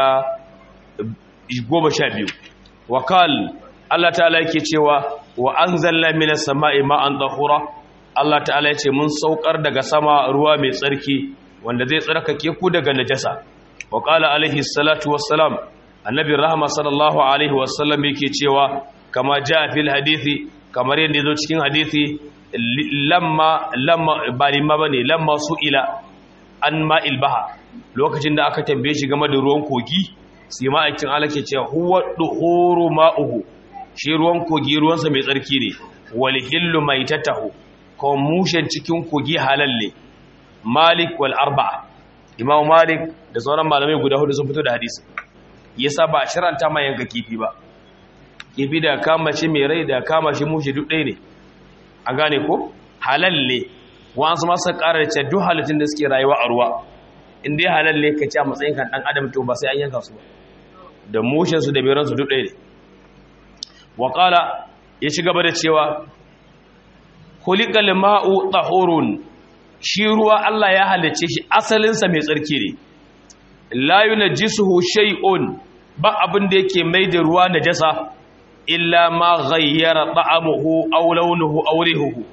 12 wa qal Allah ta'ala yake cewa wa anzalna minas sama'i ma'an tahura Allah ta'ala yace mun saukar daga sama ruwa mai tsarki wanda zai tsarkake ku daga najasa wa qala alaihi salatu wassalam annabi rahma sallallahu alaihi wasallam yake cewa kama jaa fil hadisi kamar yadda yazo cikin hadisi lamma su'ila an ma'il baha lokacin da aka tambaye shi game da ruwan kogi sai ma'aikin Allah ke cewa huwa duhuru ma'uhu shi ruwan kogi ruwansa mai tsarki ne wal hillu maitatahu ko mushen cikin kogi halalle malik wal arba'a imam malik da sauran malamai guda hudu sun fito da hadisi yasa ba shiranta ma yanka kifi ba kifi da kama shi mai rai da kama shi mushe duk ɗaya ne a gane ko halalle wasu masu ƙarar ce duk halittun da suke rayuwa a ruwa inda ya halalle ka ce a matsayin kan ɗan adam to ba sai an yanka su ba da mushensu da beransu duk ɗaya ne waƙala ya ci gaba da cewa kulikal ma'u tahurun shi ruwa Allah ya halice shi asalinsa mai tsarki ne la yunajjisuhu shay'un ba abin da yake mai da ruwa najasa illa ma ghayyara ta'amuhu aw launuhu aw rihuhu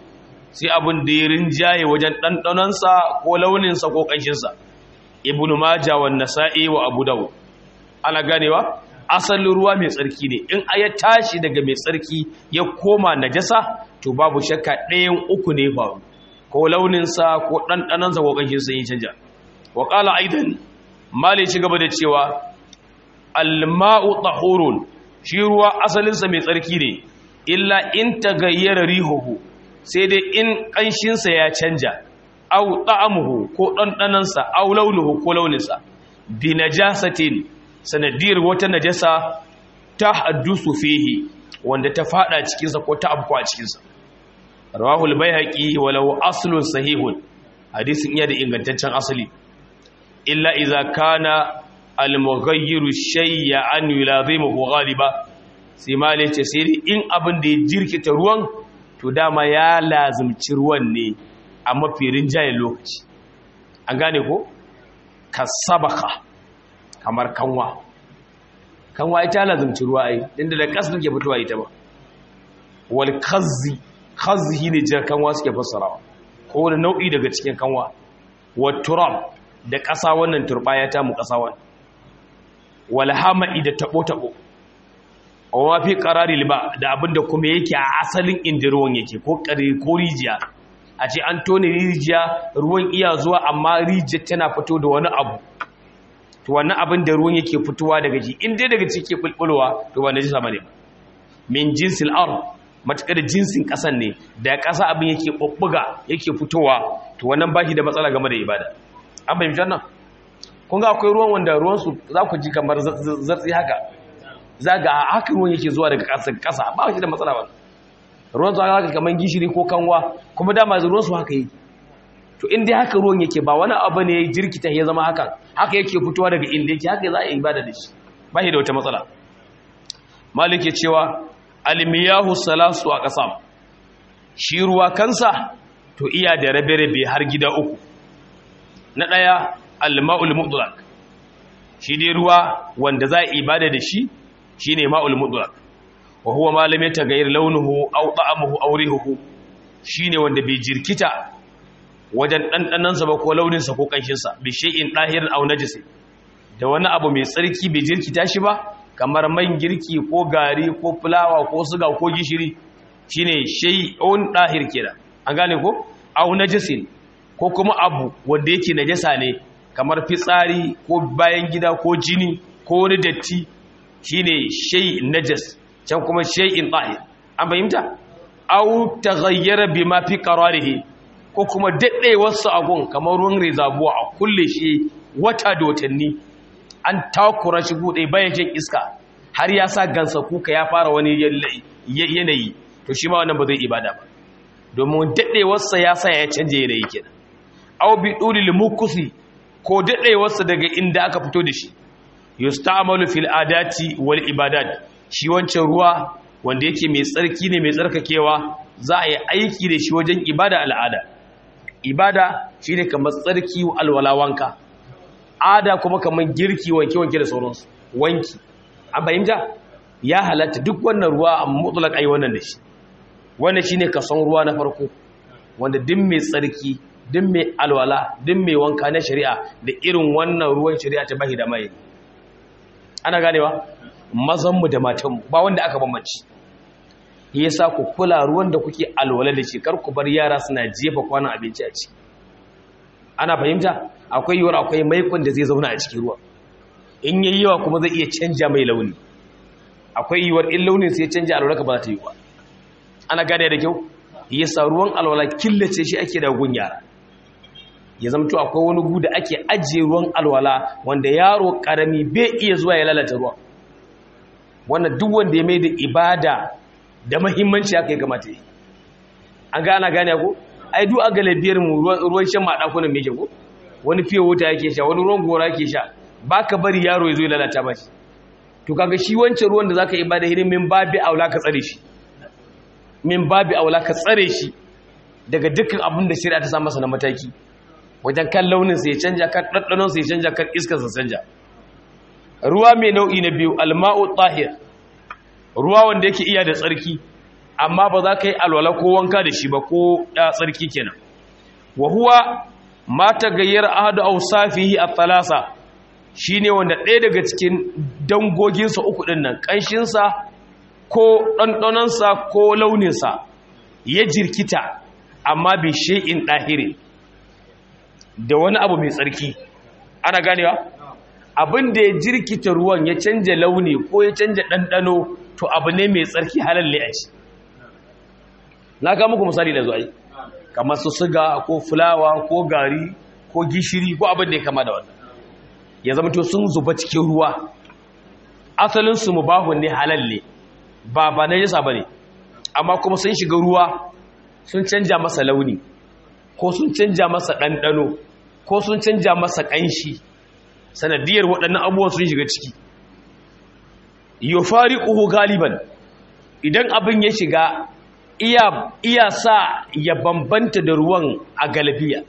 sai abin da ya rinjaye wajen ɗanɗanonsa ko launinsa ko ƙanshinsa. Ibn Majah wa Nasa'i wa Abu Dawud. Ana ganewa asalin ruwa mai tsarki ne, in ya tashi daga mai tsarki ya koma najasa to babu shakka ɗayan uku ne faru, ko launinsa ko ɗanɗanonsa ko ƙanshinsa ya canja. Wa qala aidan, mali ci gaba da cewa al-ma'u tahurun, shi ruwa asalinsa mai tsarki ne, illa in tagayyara rihuhu, sai dai in ƙanshinsa ya canja, au ta'amuhu ko ɗanɗanansa, au launuhu ko launinsa, bi najasatin, sanadiyar wata najasa ta haddusu fihi, wanda ta fada cikinsa ko ta abku a cikinsa. Rawahul Baihaqi walau aslun sahihun, hadisin iya da ingantaccen asali. Illa idza kana al-mughayyiru shay'a an yulazimuhu ghaliba, sai male ce sai in abin da ya jirkita ruwan to dama ya lazimci ruwan ne a mafi rinjayen lokaci. An gane ko? Kasabaka, kamar kanwa ita lazimci ruwa ai, inda da ƙasa take fitowa ita ba. Wal khazzi ne jar kanwa suke fassarawa, ko wani nau'i daga cikin kanwa. Wa turab, da ƙasa, wannan turbaya ta mu ƙasa wannan. Wal hama'i, da tabo wa fi qararil ba, da abinda kuma yake a asalin inda ruwan yake, ko rijiya. A ce an tone rijiya, ruwan iya zuwa amma rijiyar tana fito da wani abu, to wannan abin da ruwan yake fitowa daga ji, in dai daga ciki ke bulbulwa to ba najisa bane. Min jinsil ard, matakar jinsin kasan ne, da kasa abin yake bubbuga yake fitowa, to wannan baki da matsala game da ibada. An bayyana nan, kun ga akwai ruwan wanda ruwan su za ku ji kamar zartsi haka, za ga haka ruwan yake zuwa daga kasa, ba shi da matsala ba. Ruwan su haka kamar gishiri ko kanwa, kuma dama ruwan su haka yake. To in dai haka ruwan yake, ba wani abu ne ya jirkita ya zama haka yake fitowa daga inda yake, haka za a yi ibada da shi, ba shi da wata matsala. Malik ya cewa almiyahu salasu a ƙasa, shi ruwa kansa to iya da rabe-rabe har gida uku. Na ɗaya alma'ul mutlaq, shi dai ruwa wanda za a ibada da shi shine ma'ul mutlaq, wa huwa ma lam yataghayyar launuhu aw ta'amuhu aw rihuhu, shine wanda bai jirkita wajen ɗanɗanansa ba ko launinsa ko ƙanshinsa, bi shay'in ɗahirin aw najisi, da wani abu mai tsarki bai jirkita shi ba, kamar man girki ko gari ko fulawa ko suga ko gishiri, shine shay'un ɗahir kenan. An gane ko? Aw najisin, ko kuma abu wanda yake najasa ne, kamar fitsari ko bayan gida ko jini ko wani datti, shine shay'in najas, can kuma shay'in ɗahir. An fahimta? Aw taghayyara bima fi qararihi, ko kuma daɗewarsa a gun, kamar ruwan rezabuwa a kulle shi wata da watanni, an takura shi buɗe bayan jan iska har ya sa gansa kuka ya fara wani yanayi, to shi ma wannan ba zai ibada ba, domin daɗewarsa ya sa ya canje yanayi kenan. Aw bi dulil mukusi, ko daɗewarsa daga inda aka fito da shi. Yusta'malu fil adati wal ibadat, shi wancan ruwa wanda yake mai tsarki ne mai tsarkakewa, za a yi aiki da shi wajen ibada al'ada. Ibada shi ne kamar tsarki alwala wanka, ada kuma kamar girki wanke-wanke da sauransu, wanki. An fahimta? Ya halatta duk wannan ruwa a mutlaq ai wannan da shi. Wannan shine kason ruwa na farko, wanda duk mai tsarki, duk mai alwala, duk mai wanka na shari'a da irin wannan ruwan shari'a ta bahi da mai. Ana ganewa? Mazanmu da matanmu ba wanda aka bambanci. Yasa ku kula ruwan da kuke alwala da shi, kar ku bar yara suna jefa kwanan abinci a ciki. Ana fahimta? Akwai yiwuwar akwai maikon da zai zauna a cikin ruwa, in yayi yawa kuma zai iya canja mai launi. Akwai yiwuwar in launin sai canja alwala ka ba za ta yi ba. Ana gane da kyau? Yasa ruwan alwala killace shi ake da gun yara, ya zamto akwai wani gu da ake ajiye ruwan alwala wanda yaro karami bai iya zuwa ya lalata ruwa. Wannan duk wanda ya mai da ibada da muhimmanci haka ya kamata yi. An gane ko? Ai duk a galibiyar mu ruwan shan ma dakunan me ke ko? Wani fiye wuta yake sha, wani ruwan gora yake sha, baka bari yaro ya zo ya lalata ba shi. To kaga shi wancan ruwan da zaka ibada hirin min babi aula ka tsare shi. Min babi aula ka tsare shi daga dukkan abin da shari'a ta sa masa na mataki. Wajen kan launin sa ya canja, kan daddanon sa ya canja, kan iskar sa canja. Ruwa mai nau'i na biyu alma'u tahir, ruwa wanda yake iya da tsarki. amma ba za ka yi alwala ko wanka da shi ba ko tsarki kenan wa huwa ma tagayyar ahadu awsafihi at-thalasa shine wanda ɗaya daga cikin dangoginsa uku din nan kanshinsa ko ɗanɗanonsa ko launinsa ya jirkita amma bi shay'in dahiri da wani abu mai tsarki ana ganewa abin da ya jirkita ruwan ya canja launi ko ya canja ɗanɗano to abu ne mai tsarki halalle a ci na ga muku misali da zuwa kamar su suga ko fulawa ko gari ko gishiri ko abin da ya kama da wannan ya zama to sun zuba cikin ruwa asalinsu mubahun ne halalle ba na jisa ba ne amma kuma sun shiga ruwa sun canja masa launi ko sun canja masa ɗanɗano ko sun canja masa ƙanshi sanadiyar waɗannan abubuwan sun shiga ciki yufariquhu galiban idan abin ya shiga iya sa ya bambanta da ruwan a galabiya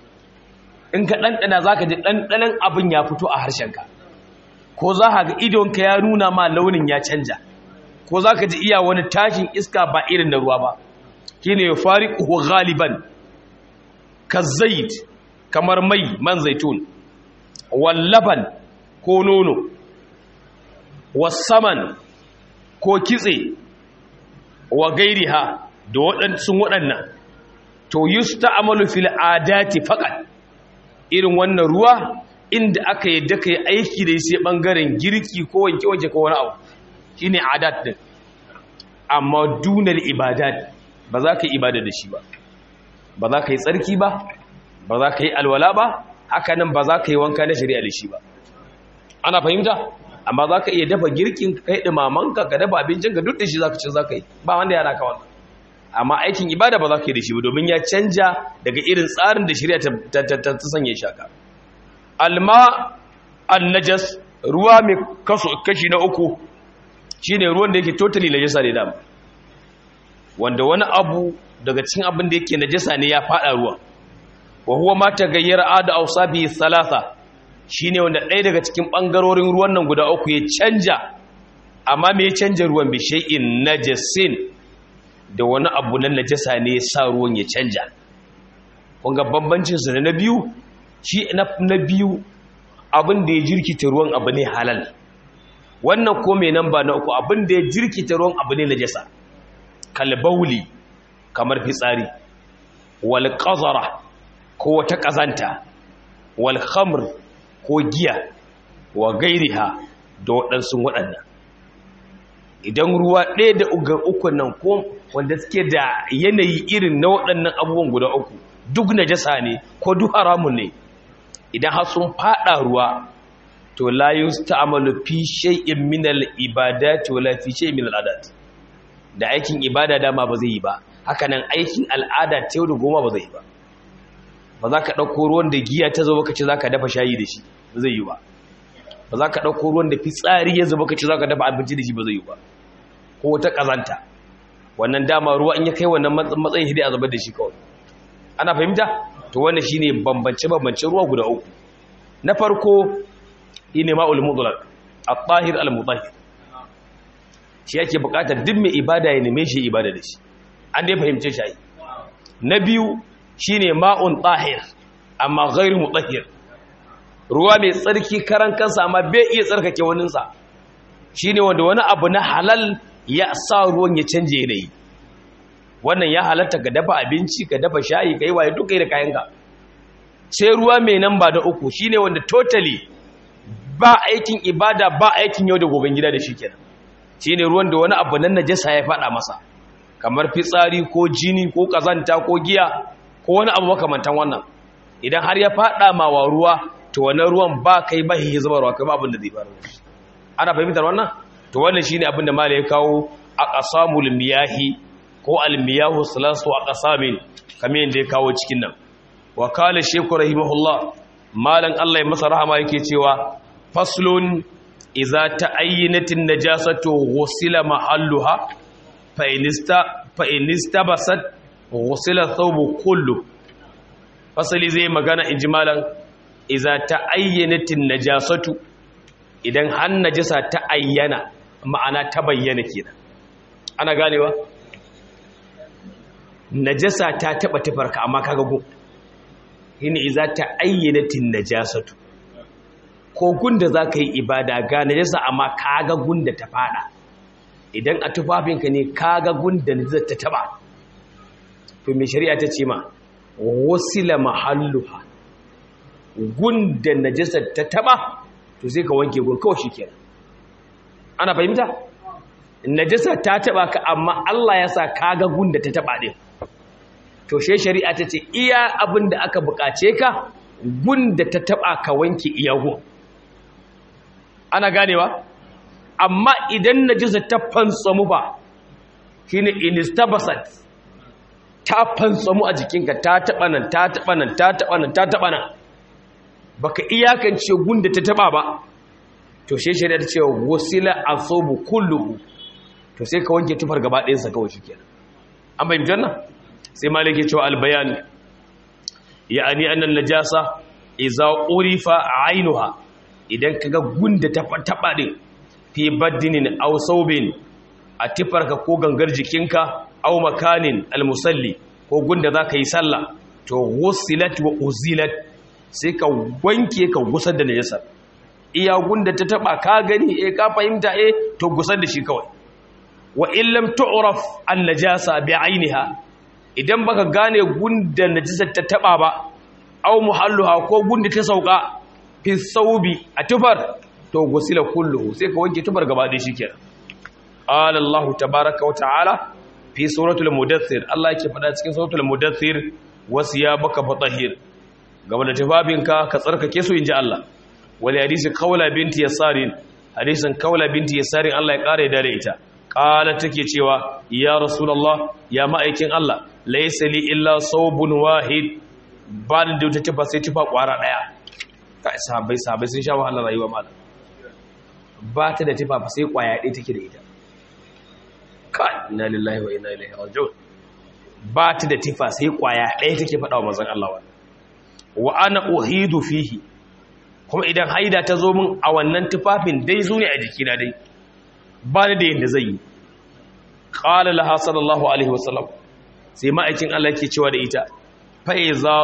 in ka ɗanɗana za ka ji ɗanɗanan abin ya fito a harshenka ko za ka ga idonka ya nuna ma launin ya canja ko za ka ji iya wani tashin iska ba irin da ruwa ba shi ne yufariquhu galiban ka zait kamar man zaitun wallaban ko nono wasaman ko kitse wa gairiha da waɗannan to yusta'malu fil adati faqat irin wannan ruwa inda aka yadda kai aiki da sai bangaren girki ko wanke ko wani abu shine adat din amma dunal ibadat ba za ka yi ibada da shi ba ba za ka yi tsarki ba ba za ka yi alwala ba haka nan ba za ka yi wanka na shari'a da shi ba ana fahimta amma za ka iya dafa girkin kai ɗumamanka ka dafa abincinka duk da shi za ka ci za ka yi ba wanda ya raka wannan amma aikin ibada ba za ka yi da shi ba domin ya canja daga irin tsarin da shari'a ta sanya shaka alma annajas ruwa mai kashi na uku shine ruwan da yake totally najasa ne dama wanda wani abu daga cikin abin da yake najasa ne ya fada ruwa wa huwa ma tagayyara ada awsabi thalatha shine wanda ɗaya daga cikin bangarorin ruwan nan guda uku ya canja amma me ya canja ruwan bi shay'in najasin da wani abu na najasa ne ya sa ruwan ya canja kun ga bambancin su na biyu shi na biyu abin da ya jirkita ruwan abu ne halal wannan ko me nan ba na uku abin da ya jirkita ruwan abu ne najasa kalbauli kamar fitsari wal qazara ko wata kazanta wal khamr ko giya wa gairiha da waɗansu waɗannan idan ruwa ɗaya da uku nan ko wanda suke da yanayi irin na waɗannan abubuwan guda uku duk najasa ne ko duk haramun ne idan har sun faɗa ruwa to la yusta'malu fi shay'in min al-ibadati wala fi shay'in min al-adat da aikin ibada dama ba zai yi ba haka nan aikin al'ada ta yau da goma ba zai yi ba ba za ka ɗauko ruwan da giya ta zo baka ce za ka dafa shayi da shi ba zai yi ba ba za ka ɗauko ruwan da fitsari ya zo baka ce za ka dafa abinci da shi ba zai yi ba ko wata ƙazanta wannan dama ruwa in ya kai wannan matsayin hidi a zubar da shi kawai ana fahimta to wannan shine bambance ruwa guda uku na farko shine ma'ul mudlaq at-tahir al-mutahhir shi yake buƙatar duk mai ibada ya neme shi ibada da shi an dai fahimce shi na biyu shine ma'un tahir amma ghairu mutahhir ruwa mai tsarki karan kansa amma bai iya tsarkake waninsa shine wanda wani abu na halal ya sa ruwan ya canje yanayi wannan ya halatta ka dafa abinci ka dafa shayi kai waye duka da kayanka sai ruwa mai namba da uku shine wanda totally ba aikin ibada ba aikin yau da goben gida da shi kenan shine ruwan da wani abu nan najasa ya fada masa kamar fitsari ko jini ko kazanta ko giya ko wani abu makamantan wannan idan har ya fada ma wa ruwa to wannan ruwan ba kai ba hihi zubarwa kai ba abin da zai faru ana fahimtar wannan to wannan shine abin da malai ya kawo aqsamul miyahi ko al miyahu salasu aqsamin kamar yanda ya kawo cikin nan wa qala shaykhu rahimahullah malan Allah ya masa rahama yake cewa faslun idza ta'ayyanatin najasatu ghusila mahalluha fa inistabasat ghusila thawbu kullu fasali zai magana inji malan idza ta'ayyanatin najasatu idan har najasa ta ayyana ma'ana ta bayyana kenan ana ganewa najasa ta taba tufarka amma kaga gun shine iza ta ayyanatin najasatu ko gunda zaka yi ibada ga najasa amma kaga gunda ta fada idan a tufafinka ne kaga gunda najasa ta taba to me shari'a ta ce ma wasila mahalluha gunda najasa ta taba to sai ka wanke gun kawai shikenan ana fahimta najasa ta taba ka amma Allah ya sa kaga gunda ta taba din to she shari'a ta ce iya abinda aka bukace ka gunda ta taba ka wanke iyago ana ganewa amma idan najasa ta fantsamu ba shine inistabasat ta fantsamu a jikinka ta taba nan ta taba nan ta taba nan ta taba nan baka iyakance gunda ta taba ba to she shari'a ta ce wasila asabu kulluhu to sai ka wanke tufar gaba ɗayan sa kawai shikenan an bayyana janna sai malike cewa albayan ya'ani annan najasa idza urifa ainuha idan kaga gunda ta taba din fi badinin aw saubin a tifarka ko gangar jikinka aw makanin almusalli ko gunda zaka yi sallah to wusilat wa uzilat sai ka wanke ka gusar da najasa iya gunda ta taba ka gani ka fahimta to gusar da shi kawai wa in lam tu'raf an najasa bi ainiha idan baka gane gunda najasar ta taba ba aw muhalluha ko gunda ta sauka fi saubi a tufar to gusila kulluhu sai ka wanke tufar gaba da shikenan qala Allah tabaaraka wa ta'ala fi suratul mudaththir Allah yake fada cikin suratul mudaththir wasiyabaka fatahhir gaba da tufabinka ka tsarkake su inji Allah wal hadisi qawla binti yasarin hadisin qawla binti yasarin Allah ya kare da ita qala take cewa ya rasulullah ya ma'aikin Allah laysa li illa sawbun wahid ban da ta tufa sai tufa kwara daya kai sahabbai sun sha wahalar rayuwa malam ba ta da tufa sai kwaya ɗaya take da ita kai inna lillahi wa inna ilaihi raji'un ba ta da tufa sai kwaya ɗaya take faɗa wa manzon Allah wa ana uhidu fihi kuma idan haida ta zo min a wannan tufafin dai zo ne a jikina dai ba ni da yanda zai yi qala laha sallallahu alaihi wasallam sai ma'aikin Allah yake cewa da ita fa iza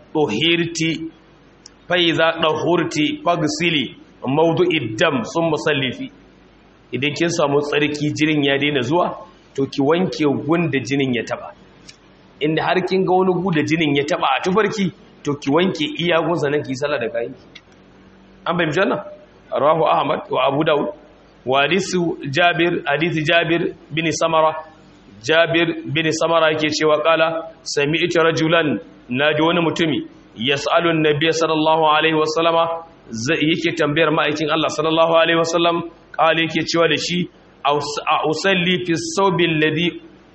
dahurti fagsili mawdu'id dam summa sallifi idan kin samu tsarki jinin ya daina zuwa to ki wanke gunda jinin ya taba inda har kin ga wani gu da jinin ya taba a tufarki to ki wanke iyagun sanan ki sallah da kayanki an bayyana janna rawahu ahmad wa abu daud wa hadisi jabir bin samara yake cewa kala sami'tu rajulan naji wani mutumi yas'alu an-nabiy sallallahu alaihi wasallama yake tambayar ma'aikin Allah sallallahu alaihi wasallam kala yake cewa da shi usalli fi sawbi alladhi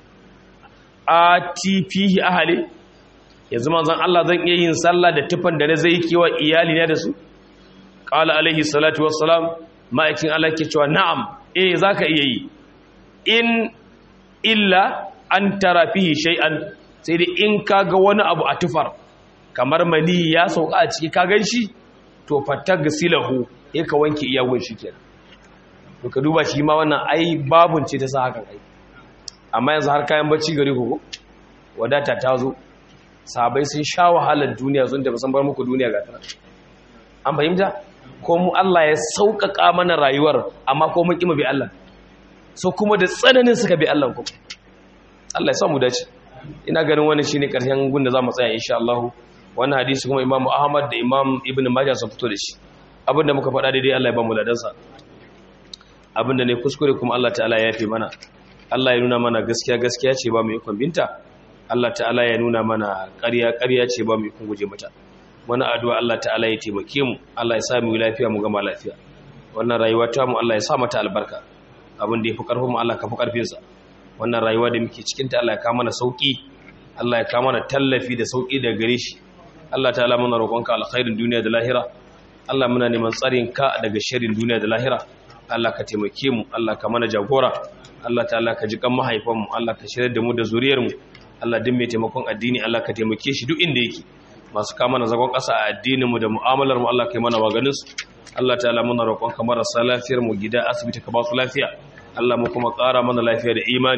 ati fihi ahli yanzu manzon Allah zan iya yin sallah da tufan da na zai kiwa iyali na da su kala alaihi salatu wassalam ma'aikin Allah yake cewa na'am zaka iya yi in illa an tara fihi shay'an sai dai in kaga wani abu a tufar kamar mani ya sauka a ciki ka ganshi to fatagsilahu ka wanke iyagun shi kenan to ka duba shi ma wannan ai babun ce ta sa hakan ai amma yanzu har kayan bacci gari ko wadata ta zo sabai sun sha wahalar duniya sun da ba san bar muku duniya ga tana an fahimta ko mu Allah ya sauƙaƙa mana rayuwar amma ko mun kima bi Allah so kuma da tsananin suka bi Allah ko Allah ya samu dace ina ganin wannan shine karshen gun da zamu tsaya insha Allah wannan hadisi kuma Imam Ahmad da Imam Ibn Majah sun fito da shi abinda muka faɗa daidai Allah ya ba mu ladansa abinda ne kuskure kuma Allah ta'ala ya yafe mana Allah ya nuna mana gaskiya gaskiya ce ba mu ikon binta Allah ta'ala ya nuna mana ƙarya ƙarya ce ba mu ikon guje mata wani addu'a Allah ta'ala ya taimake mu Allah ya sa mu lafiya mu gama lafiya wannan rayuwa ta mu Allah ya sa mata albarka abin da yafi karfin mu Allah ka fi karfin sa wannan rayuwa da muke cikin ta Allah ya kawo mana sauki Allah ya kawo mana tallafi da sauki daga gare shi Allah ta'ala muna roƙonka alkhairin duniya da lahira Allah muna neman tsarin ka daga sharrin duniya da lahira Allah ka taimake mu Allah ka mana jagora Allah ta'ala ka ji kan mahaifan mu Allah ka shirye da mu da zuriyar mu Allah din mai taimakon addini Allah ka taimake shi duk inda yake masu kama na zagon ƙasa a addinin mu da mu'amalar mu Allah ka yi mana maganin su Allah ta'ala muna roƙonka marasa lafiyar mu gida asibiti ka ba su lafiya Allah mu kuma ƙara mana lafiya da imani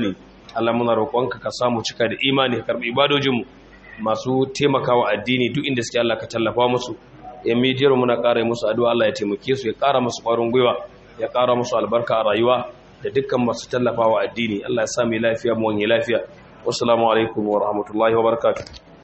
Allah muna roƙonka ka samu cika da imani ka karbi ibadojinmu masu taimakawa addini duk inda suke Allah ka tallafa musu yan midiyar muna ƙara musu addu'a Allah ya taimake su ya ƙara musu ƙwarin gwiwa ya ƙara musu albarka a rayuwa da dukkan masu tallafawa addini Allah ya sa mu lafiya mu wani lafiya wassalamu alaikum wa rahmatullahi wa barakatuh